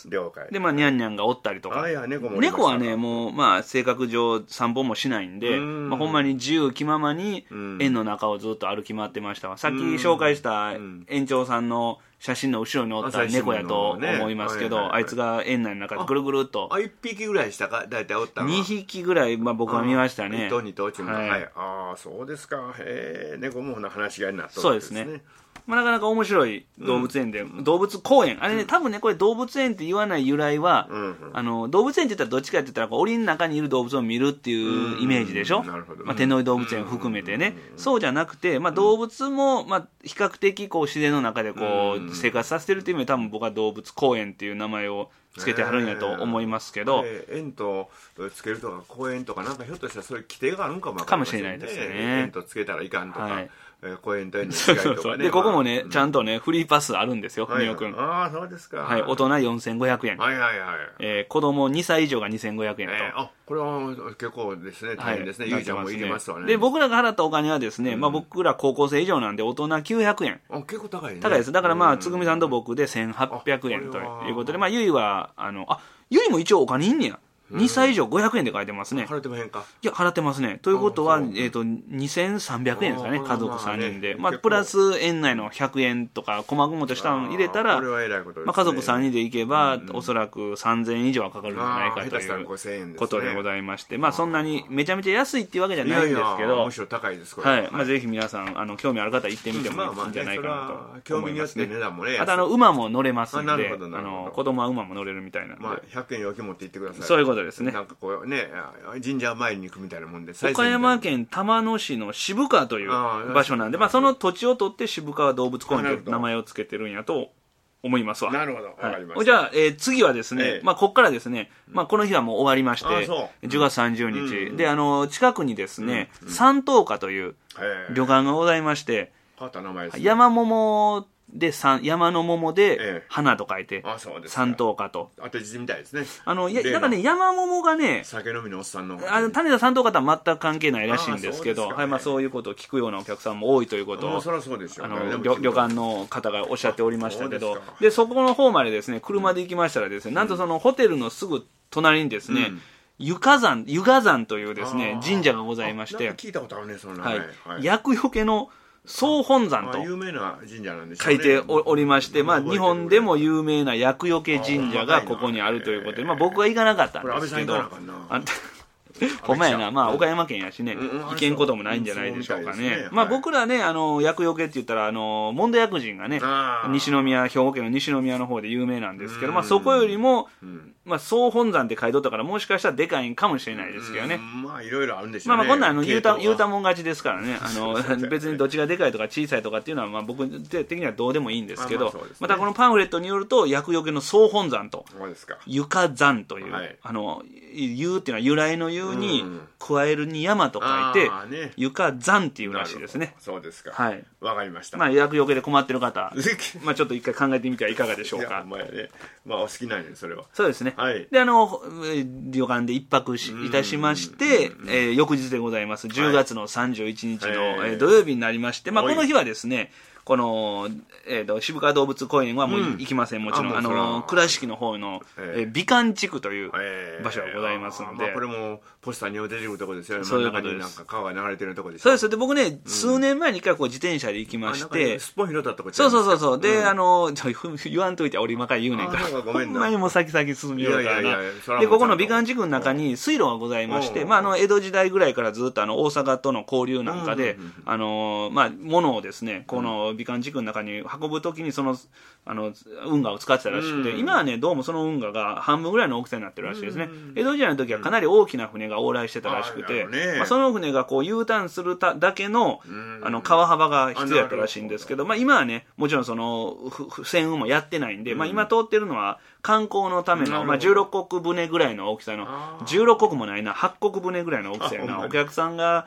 でまあニャンニャンがおったりとか、猫も猫はねもうまあ性格上散歩もしないんで、まあ、ほんまに自由気ままに園の中をずっと歩き回ってましたわ。さっき紹介した園長さんの写真の後ろにおった猫やと思いますけど、あいつが園内の中でぐるぐるっとあいっぴきぐらいしたか大体おったのにひきぐらい、まあ、僕は見ましたね。 いっ頭に頭中も、はいはい、ああそうですか。へえ猫も話し合いになったそうですね。まあ、なかなか面白い動物園で、うん、動物公園あれね、多分ねこれ動物園って言わない由来は、うんうん、あの動物園って言ったらどっちかって言ったらこう檻の中にいる動物を見るっていうイメージでしょ、まあ、天王動物園含めてね、うん、そうじゃなくて、まあ、動物も、まあ、比較的こう自然の中でこう生活させてるっていう意味で多分僕は動物公園っていう名前をつけてはるんやと思いますけど、 えー、園とつけるとか公園とかなんかひょっとしたらそういう規定があるんかもかもしれないですね。 園とつけたらいかんとか、はい公園と園の違いとかね。そうそうそうでここもね、うん、ちゃんとねフリーパスあるんですよ、ふみおくん。 ああそうですか。 はい、大人よんせんごひゃくえん。 はいはいはい。 えー、子供にさい以上がにせんごひゃくえんと。えー、 あこれは結構ですね大変ですね。はい、ゆいちゃんも入れますわね。 で僕らが払ったお金はですね、うん、まあ僕ら高校生以上なんで大人きゅうひゃくえん。 あ結構高いね。 高いです。だからまあつぐみさんと僕でせんはっぴゃくえんということで、まあゆいはあのあゆいも一応お金いんねや。にさい以上ごひゃくえんで書いてますね。 払ってまへんか。 いや、払ってますね。ということは、えっと、にせんさんびゃくえんですかね、家族さんにんで。まあ、プラス園内のひゃくえんとか、こまごもとしたの入れたら、まあ、家族さんにんで行けば、おそらくさんぜんえん以上はかかるんじゃないかということでございまして、まあ、そんなにめちゃめちゃ安いっていうわけじゃないんですけど、 むしろ高いです、これ。 はい。まあ、ぜひ皆さん、あの、興味ある方行ってみてもいいんじゃないかなと思いますね。あと、あの、馬も乗れますんで、あの、子供は馬も乗れるみたいなんで。 まあ、ひゃくえん余計持って行ってください。 そういうことですね。 なんかこう、ね、神社参りに行くみたいなもんで岡山県玉野市の渋川という場所なんで、まあ、その土地を取って渋川動物公園という名前を付けてるんやと思いますわ。 なるほど、わかりました。 じゃあ、えー、次はですね、ええ、まあ、ここからですね、まあ、この日はもう終わりまして、じゅうがつさんじゅうにち、うん、で、あの近くにですね、うん、三等家という旅館がございまして、 変わった名前ですね。 山桃で山の桃で花と書いて三等家と当て字みたいですね。 あのやなんかね山桃がね酒飲みのおっさんのあの種田三等家とは全く関係ないらしいんですけど、はいまあそういうことを聞くようなお客さんも多いということをそりゃそうでしょう、 あの旅旅館の方がおっしゃっておりましたけど、でそこの方までですね車で行きましたらですね、なんとそのホテルのすぐ隣にですね、湯河山湯河山というですね神社がございまして、 聞いたことあるねその名前。厄除けの総本山と書いておりまして、まあ日本でも有名な厄除け神社がここにあるということで、まあ僕は行かなかったんですけど、ほんまやな、まあ岡山県やしね、行けんこともないんじゃないでしょうかね。まあ僕らね、あの厄除けって言ったらあの門田薬人がね、西宮兵庫県の西宮の方で有名なんですけど、まあそこよりもまあ総本山って書いとったからもしかしたらでかいんかもしれないですけどね。 まあいろいろあるんでしょうね。 まあまあこんなんあの言うた言うたもん勝ちですからね。あの別にどっちがでかいとか小さいとかっていうのはまあ僕的にはどうでもいいんですけど、またこのパンフレットによると厄除けの総本山と湯河山というあの湯っていうのは由来の湯に加えるに山と書いて湯河山っていうらしいですね。 そうですか。 はい。 わかりました。 まあ厄除けで困ってる方、まあちょっと一回考えてみてはいかがでしょうか。 いやお前ね、まあお好きなんでそれは。 そうですね。はい、であの旅館で一泊しいたしまして、えー、翌日でございますじゅうがつのさんじゅういちにちの、はいえー、土曜日になりまして、まあ、この日はですねこの、えー、と渋川動物公園はもう行きません、うん、もちろんあの倉敷の方の、えー、美観地区という場所がございますので、えーまあ、 これもポスターに出てくるところですよね。そういうことです。真ん中になんか川が流れてるところですよ。そうですで僕ね、うん、数年前に一回こう自転車で行きまして、 すっぽん拾ったとこそうそうそうそう、うん、であの言わんといて俺今から言うねんからほんまにもう先々進みようからな。でここの美観地区の中に水路がございまして、まあ、あの江戸時代ぐらいからずっとあの大阪との交流なんかで、うんうんうん、あのまあ物をですねこの美観地区の中に運ぶときにそのあの運河を使ってたらしくて、うん、今はねどうもその運河が半分ぐらいの大きさになってるらしいですね、うん、江戸時代の時はかなり大きな船が往来してたらしくて、うんねまあ、その船がこう U ターンするただけの、うん、あの川幅が必要だったらしいんですけど、まあ、今はねもちろんその船運もやってないんで、うんまあ、今通ってるのは観光のための、まあ、じゅうろっこく船ぐらいの大きさのじゅうろっこくもないなはっこく船ぐらいの大きさやなお客さんが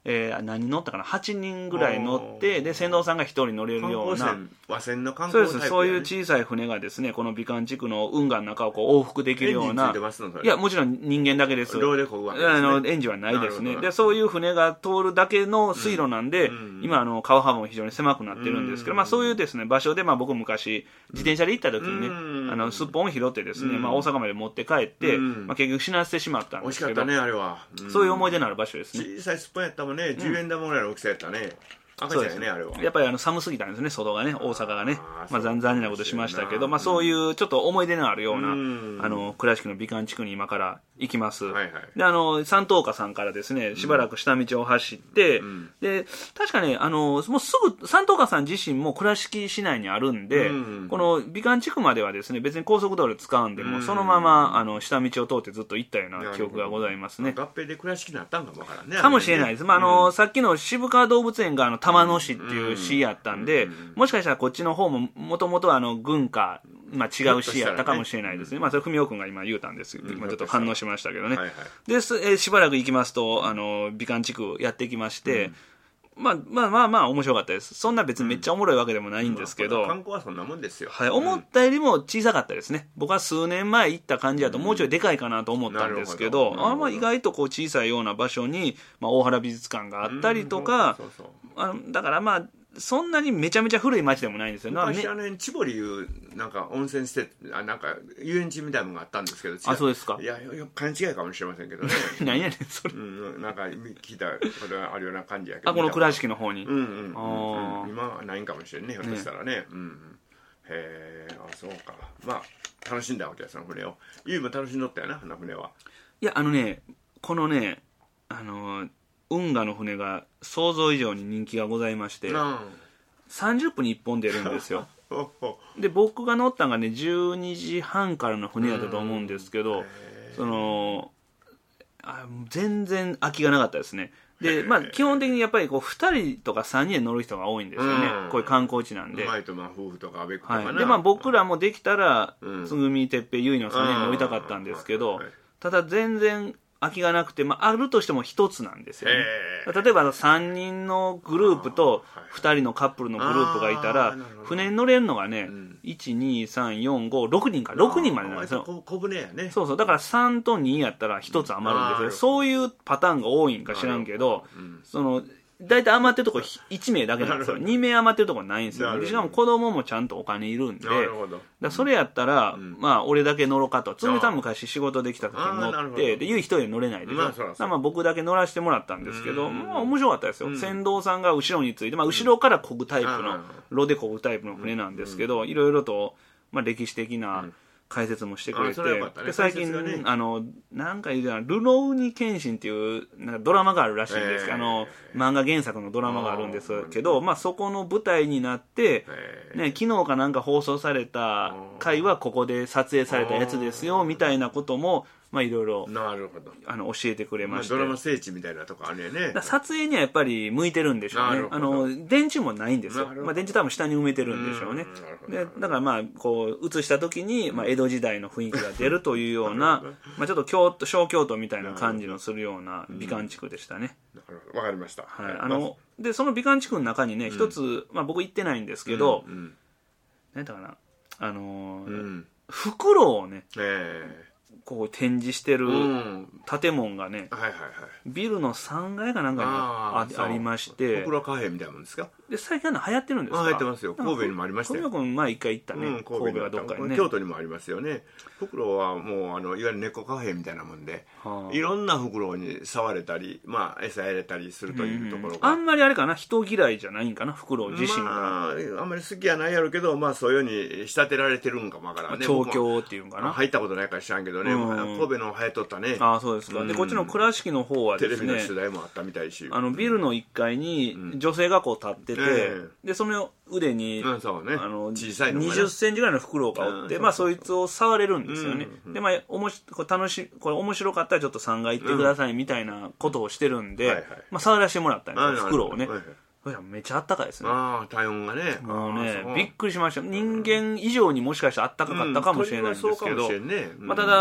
えー、何乗ったかなはちにんぐらい乗ってで船頭さんがひとり乗れるような和船の観光タイプ、ね、 そうです。そういう小さい船がですねこの美観地区の運河の中をこう往復できるような、いやもちろん人間だけです。 ローで漕ぐわけですね。 あのエンジンはないですね。でそういう船が通るだけの水路なんで、うん、今あの川幅も非常に狭くなってるんですけど、うん、まあそういうですね場所でまあ僕昔自転車で行った時にね、うん、あのすっぽん拾ってですね、うん、まあ大阪まで持って帰って、うん、まあ結局死なせてしまったんですけど、 美味しかったねあれは、 うん、そういう思い出のある場所ですね。 小さいすっぽんやったもんね、じゅうえん玉ぐらいの大きさやったね。赤ちゃんやね、あれは。 やっぱりあの寒すぎたんですね、外がね、大阪がね。まあ残念なことしましたけど、まあそういうちょっと思い出のあるような、あの、倉敷の美観地区に今から行きます。はいはい、で、あの、三等家さんからですね、しばらく下道を走って、うん、で、確かね、あの、もうすぐ、三等家さん自身も倉敷市内にあるんで、うん、この美観地区まではですね、別に高速道路使うんで、もうそのまま、あの、下道を通ってずっと行ったような記憶がございますね。 合併で倉敷になったんかもわからんね。 かもしれないです。まあ、あの、うん、さっきの渋川動物園があの、玉野市っていう市やったんで、うん、もしかしたらこっちの方も、もともとあの、軍か、まあ、違う市やったかもしれないですね。ねまあ、それ、文雄君が今言うたんですけど、うん、今ちょっと反応しましたけどね。はいはい、で、えー、しばらく行きますと、あの、美観地区やってきまして、うん、まあまあまあまあ面白かったです。そんな別にめっちゃおもろいわけでもないんですけど。 うん、観光はそんなもんですよ。 はい、思ったよりも小さかったですね。僕は数年前行った感じだともうちょいでかいかなと思ったんですけど、うん、あまあ意外とこう小さいような場所に、まあ、大原美術館があったりとか、うん、そうそうそうあのだからまあ、そんなにめちゃめちゃ古い町でもないんですよ。 昔あの千堀いうなんか温泉施設あなんか遊園地みたいなのがあったんですけど、 あそうですか。 いや勘違いかもしれませんけどね。 何やねんそれ。 うん、なんか聞いたことがあるような感じやけど。 あこの倉敷の方に。 うんうん。うん、今はないんかもしれんね。ひょっとしたらね。ねうん。へえあそうか。まあ楽しんだわけやその船を。ゆいも楽しんどったよなあの船は。 いやあのねこのねあの。運河の船が想像以上に人気がございまして、うん、さんじゅっぷんにいっぽん出るんですよで僕が乗ったのがねじゅうにじはんからの船だったと思うんですけど、そのあ全然空きがなかったですね。で、まあ、基本的にやっぱりこうふたりとかさんにんで乗る人が多いんですよね、うん、こういう観光地なんで。 前とまあ夫婦とかアベックとかな、 はい、でまあ僕らもできたら、うん、つぐみてっぺゆいのさんにん乗りたかったんですけど、ただ全然空きがなくて、まあ、あるとしても一つなんですよね。例えばさんにんのグループとふたりのカップルのグループがいたら船に乗れるのがね、うん、いちにさんよんごろくにんかろくにんまでなんですよ。 小舟やね。 そうそうだからさんとにやったらひとつ余るんですよ。そういうパターンが多いんか知らんけど、うん、その大体余ってるとこいちめいだけなんですよ。にめい余ってるとこないんですよ。しかも子供もちゃんとお金いるんで、なるほど。だそれやったら、うん、まあ俺だけ乗ろうかと。つみさん昔仕事できた時に乗って、でゆい一人で乗れないでしょ。まあ、そらそらまあ僕だけ乗らせてもらったんですけど、まあ面白かったですよ。船頭さんが後ろについて、まあ後ろから漕ぐタイプの、炉で漕ぐタイプの船なんですけど、いろいろとまあ歴史的な、うん解説もしてくれて、ね、で最近、ね、あのなんか言うじゃないルローニケンシンっていうなんかドラマがあるらしいんですけど、えー、あの漫画原作のドラマがあるんですけど、まあ、そこの舞台になって、えーね、昨日かなんか放送された回はここで撮影されたやつですよみたいなこともまあいろいろなるほどあの教えてくれまして、 まあ、ドラマ聖地みたいなとこあるよね。 だ撮影にはやっぱり向いてるんでしょうね。あの電池もないんですよ。まあ、電池多分下に埋めてるんでしょうね。でだからまあこう映した時に、まあ、江戸時代の雰囲気が出るというようなまあちょっと京都小京都みたいな感じのするような美観地区でしたね。 なるほどわかりました。 はい、あのでその美観地区の中にね一つ、うんまあ、僕行ってないんですけど、うんうん、何だかなあのーうん、フクロウをね、えーこう展示してる建物がね、うんはいはいはい、ビルのさんがいかなんかに あ, あ, ありまして、 フクロウカフェみたいなもんですか。 で最近は流行ってるんですか。 流行ってますよ。神戸にもありましたよ。 神戸君前一回行ったね、うん、神戸はどっかにね。 京都にもありますよね。フクロウはもうあのいわゆる猫カフェみたいなもんで、はあ、いろんなフクロウに触れたり、まあ、餌やれたりするというところが、 うん、あんまりあれかな人嫌いじゃないんかなフクロウ自身が、 まあ、あんまり好きやないやろうけど、まあ、そういうように仕立てられてるんかもわからんね。 調教っていうんかな。 入ったことないから知らんけどね、うん、神戸の生えとったね。 ああそうですか、うん、でこっちの倉敷の方はですねテレビの取材もあったみたいし、 あのビルのいっかいに女性がこう立ってて、うん、でその腕に、うんそうね、あの小さいのにじゅっセンチぐらいのフクロウがおって、うん、まあそいつを触れるんですよね、うん、でまあおもしこれ楽しこれ面白かったらちょっとさんがい行ってくださいみたいなことをしてるんで、うんはいはいまあ、触らせてもらったんですよフクロウをね、はいはいめっちゃあったかいですね。 ああ、体温がね。 もうね、びっくりしました。人間以上にもしかしたらあったかかったかもしれないんですけど、うん、まあ、ただ、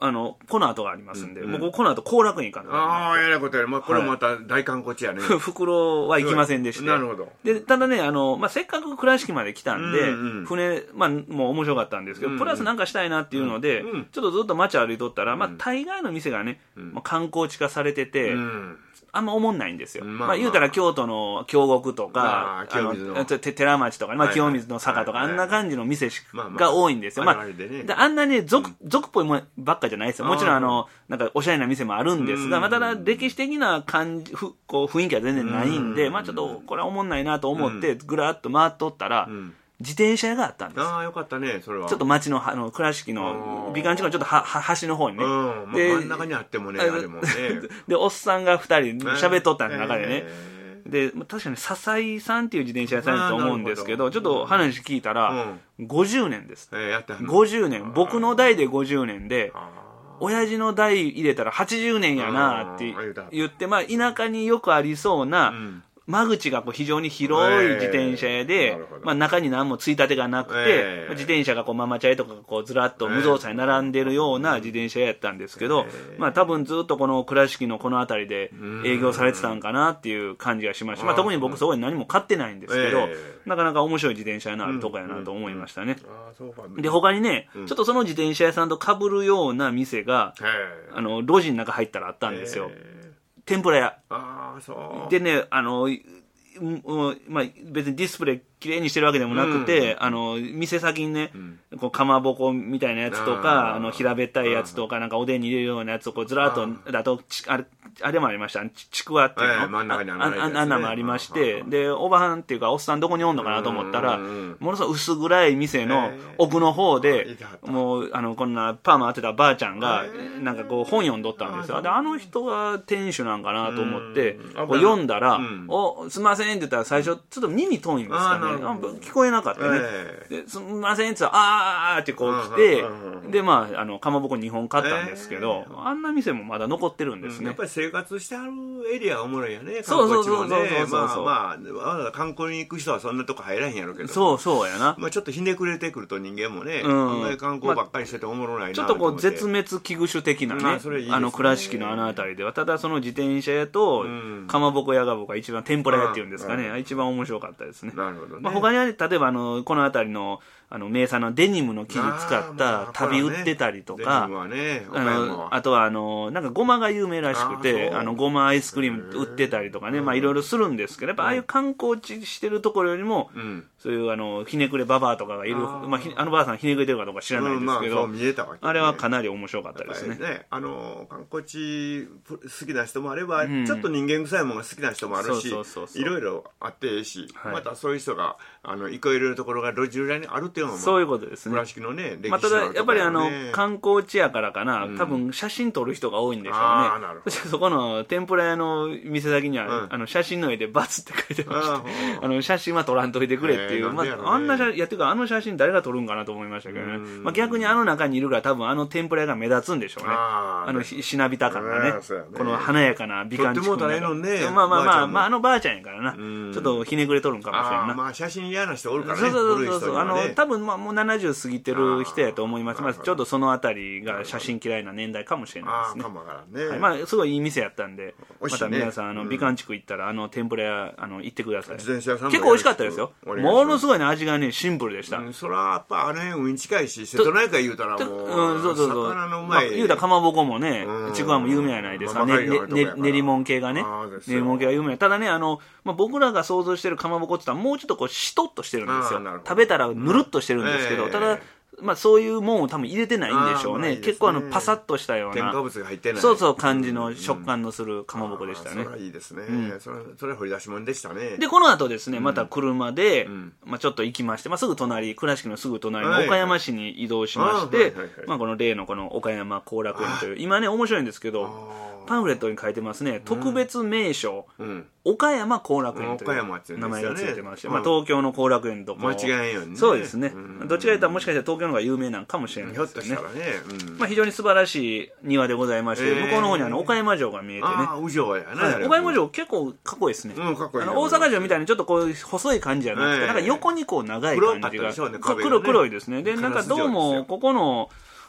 あの、この後がありますんで、うん、僕この後後楽園行かなああ、やらいことやる。まあ、これまた大観光地やね。 袋は行きませんでした。 なるほど。 で、ただね、あの、まあ、せっかく倉敷まで来たんで、うんうん、船、まあ、もう面白かったんですけど、うんうん、プラスなんかしたいなっていうので、うんうん、ちょっとずっと街歩いとったら、まあ、大概の店がね、うん、まあ、観光地化されてて、うんあんま思んないんですよ。まあ、まあ、言うたら京都の京極とか、まあ、あの寺町とか、まあ、清水の坂とか、はいはいはい、あんな感じの店が多いんですよ。まあ、まあ、であんなね、俗、俗っぽいもんばっかじゃないですよ。もちろん、あの、なんか、おしゃれな店もあるんですが、まあ、ただ、歴史的な感じ、ふ、こう、雰囲気は全然ないんで、まあ、ちょっと、これは思んないなと思って、ぐらっと回っとったら、自転車屋があったんです。 ああ、よかったね、それは。 ちょっと街の、あの、倉敷の、美観地区のちょっとは、は、端の方にね。 うん。で、まあ、真ん中にあってもね、あれもね。 で、おっさんが二人喋っとった中でね。で、確かに、笹井さんっていう自転車屋さんだと思うんですけど、ちょっと話聞いたら、ごじゅうねんです。 えー、やったごじゅうねん。僕の代でごじゅうねんで、親父の代入れたらはちじゅうねんやなって言って、まあ、田舎によくありそうな、間口がこう非常に広い自転車屋で、えーまあ、中に何もついたてがなくて、えー、自転車がこうママチャリとかこうずらっと無造作に並んでるような自転車屋やったんですけど、えー、まあ多分ずっとこの倉敷のこの辺りで営業されてたんかなっていう感じがしました。まあ特に僕そこに何も買ってないんですけど、えー、なかなか面白い自転車屋のあるとこやなと思いましたね。で、他にね、ちょっとその自転車屋さんと被るような店が、あの、路地の中入ったらあったんですよ。天ぷら屋。 ああ、そう。 でね、あの、まあ、別にディスプレイきれいにしてるわけでもなくて、うん、あの、店先にね、うん、こう、かまぼこみたいなやつとか、あの、平べったいやつとか、なんかおでんに入れるようなやつをこう、ずらっと、だと、あれ、あれもありました。ちくわっていうの、えー、真ん中にある、ね、あ, あ, あんなもありまして、で、おばはんっていうか、おっさんどこにおんのかなと思ったら、ものすごい薄暗い店の奥の方で、えー、もう、あの、こんなパーマ当てたばあちゃんが、なんかこう、本読んどったんですよ。で、あの人が店主なんかなと思って、こう読んだら、お、すいませんって言ったら最初、ちょっと耳遠いんですかね。聞こえなかったね。えー、ですみませんって言ったら、あーってこう来て、で、まあ、あの、かまぼこにほん買ったんですけど、えー、あんな店もまだ残ってるんですね。うん、 やっぱり生活してあるエリアがおもろいよね。 そうそうそうそうそうそう。 まあまあ、わざわざ観光に行く人はそんなとこ入らへんやろうけど。 そうそうやな。 まあちょっとひねくれてくると人間もね、うん、あんまり観光ばっかりしてておもろないな、まあ、 ちょっとこう、絶滅危惧種的なね、まあ、それいいですね、あの、倉敷のあの辺りでは、ただその自転車屋と、かまぼこ屋が僕は一番、天ぷら屋っていうんですかね、一番面白かったですね。 なるほどね。 まあ、他には、例えばあの、この辺りの、あの、名産のデニムの生地使った旅売ってたりとか、あの、あとはあの、なんかごまが有名らしくて、あの、ごまアイスクリーム売ってたりとかね、まあいろいろするんですけど、やっぱああいう観光地してるところよりも、そういうあの、ひねくれババアとかがいる、まあ、あのばあさんひねくれてるかどうか知らないですけど、あれはかなり面白かったですね。 あの、観光地好きな人もあれば、ちょっと人間臭いものが好きな人もあるし、いろいろあっていいし、またそういう人が、あの、憩えるところが路地裏にあるっていうのも、 そういうことですね。 倉敷のね、歴史のあるところね。 まあ、ただ、やっぱりあの、観光地やからかな、多分写真撮る人が多いんでしょうね。ああ、なるほど。そしてそこの天ぷら屋の店先には、あの、写真の絵でバツって書いてました。あの、写真は撮らんといてくれっていう、まあ、あんな写真、いや、てかあの写真誰が撮るんかなと思いましたけどね。まあ、逆にあの中にいるから多分あの天ぷら屋が目立つんでしょうね。あの、しなびた感がね。この華やかな美観地区。まあまあまあ、まあ、あのばあちゃんやからな。ちょっとひねくれとるんかもしれんな。 まあ、写真嫌な人おるからね。 そうそうそうそう。あの、多分まあもうななじゅう過ぎてる人やと思います。まあ、ちょっとそのあたりが写真嫌いな年代かもしれないですね。 ああ、かもからね。 はい、まあ、すごいいい店やったんで、また皆さん、あの、美観地区行ったら、あの、天ぷら屋、あの、行ってください。 自転車屋さんも結構美味しかったですよ。ものすごいね、味がね、シンプルでした。 うん、それはやっぱあの辺海に近いし、瀬戸内海言うたらもう、うん、そうそうそう。魚のうまい。 まあ、言うたらかまぼこもね、ちくわも有名やないですか。ね、ね、練り物系がね。練り物系が有名。ただね、あの、まあ、僕らが想像してるかまぼこって言ったら、もうちょっとこう、しとっとしてるんですよ。食べたらぬるっとしてるんですけど、ただ、まあそういうもんを多分入れてないんでしょうね。結構あのパサッとしたような添加物が入ってないそうそう感じの食感のするかまぼこでしたね。 それはいいですね。それそれ掘り出し物でしたね。 でこの後ですねまた車でまあちょっと行きましてまあすぐ隣倉敷のすぐ隣の岡山市に移動しましてまあこの例のこの岡山後楽園という今ね面白いんですけどパンフレットに書いてますね特別名称岡山後楽園という名前がついてましてまあ東京の後楽園とか間違えんようにね。 そうですね。どっちかというともしかしたら東京の方が有名なんかもしれないですね。 ひょっとしたらね。 うん、まあ非常に素晴らしい庭でございまして、えー、向こうの方にあの岡山城が見えてね。 ああ、宇城やね、 はい。岡山城結構かっこいいですね。 うん、かっこいい。 あの大阪城みたいにちょっとこう細い感じじゃなくて、えー、なんか横にこう長い感じが。 黒、ね、 黒黒いですね。で、なんかどうもここの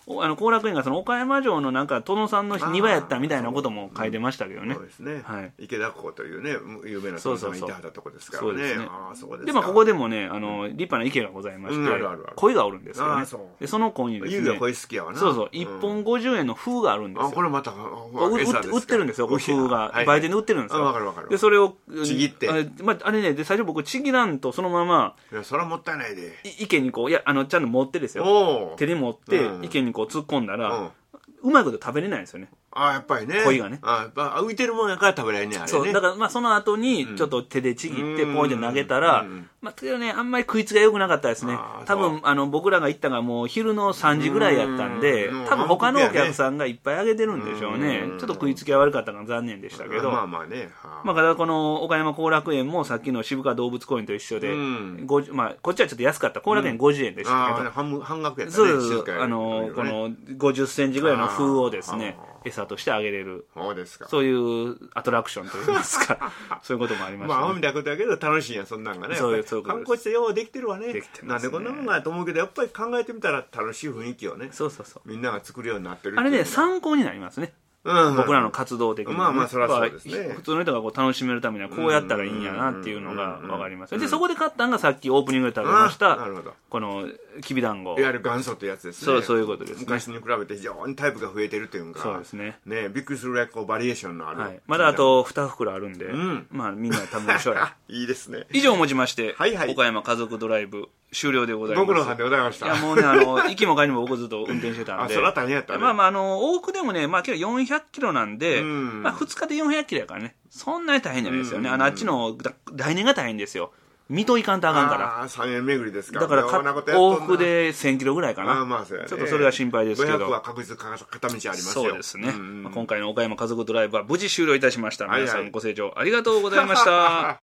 あの後楽園がその岡山城のなんか殿さんの庭やったみたいなことも書いてましたけどね。 そうですね、 はい、 池田港というね有名な殿さんがいてはったとこですからね。そうですね。あそうですか。 でまあここでもねあの立派な池がございまして、うん、あるあるある鯉がおるんですけどね。そでその鯉にですね、 ゆうが鯉好きやわな。 そうそういっぽんごじゅうえんの風があるんですよ。 あこれまた売ってるんですよ。風が売店で売ってるんですよ。 わかるわかる。 でそれをちぎって、 あれ、まあ、あれねで最初僕ちぎらんとそのままいやそれはもったいないで池にこういやあのちゃんと持ってですよ手に持って、うん、池にこう突っ込んだら、うん、うまいこと食べれないんですよね。 あやっぱりね鯉がねあやっぱ浮いてるもんやから食べられんねあれね。 そうだからまあその後にちょっと手でちぎってポイで投げたら、うん、まあけどねあんまり食いつが良くなかったですね。多分あの僕らが行ったのがもう昼のさんじぐらいやったんで、多分他のお客さんがいっぱいあげてるんでしょうね。ちょっと食いつきが悪かったのが残念でしたけど、 まあまあね、 まあだからこの岡山後楽園もさっきの渋川動物公園と一緒で、まあこっちはちょっと安かった後楽園ごじゅうえんでしたけど、 半額やったね。 そうですあのこのごじゅっセンチぐらいの風をですね餌としてあげれる、 そうですか。 そういうアトラクションといいますかそういうこともありましたね。 まあ、みたいなことだけど楽しいやん、そんなんがね。そういうそういうことです。観光地でようできてるわね。 できてますね。 なんでこんなもんがやと思うけど、やっぱり考えてみたら楽しい雰囲気をね。 そうそうそう。 みんなが作るようになってるあれね、参考になりますね。うん、僕らの活動的に、ね、 まあまあそれはそうですね。 普通の人がこう楽しめるためにはこうやったらいいんやなっていうのが分かります。でそこで買ったのがさっきオープニングで食べましたこのきびだんご、 いわゆる元祖ってやつですね。 そうそういうことですね。 昔に比べて非常にタイプが増えてるっていうか、 そうですね。 ねびっくりするぐらいこうバリエーションのある、はい、 まだあとに袋あるんで、うん、まあみんな食べましょうやいいですね。 以上をもちまして、 はいはい、 岡山家族ドライブ終了でございます。 僕の班でございました。 いやもうねあの行きも帰りも僕ずっと運転してたんで、 あそれは大変やったね。 まあまああの往復でもねまあ今日よんひゃくキロなんで、まあ、ふつかでよんひゃくキロやからねそんなに大変じゃないですよね。あのあっちの来年が大変ですよ。水戸行かんとあかんから。 ああさんえん巡りですか。 だからか往復でせんキロぐらいかな。 あまあそうやね、 ちょっとそれが心配ですけどごひゃくは確実片道ありますよ。 そうですね、まあ、今回の岡山家族ドライブは無事終了いたしました。皆さんご清聴ありがとうございました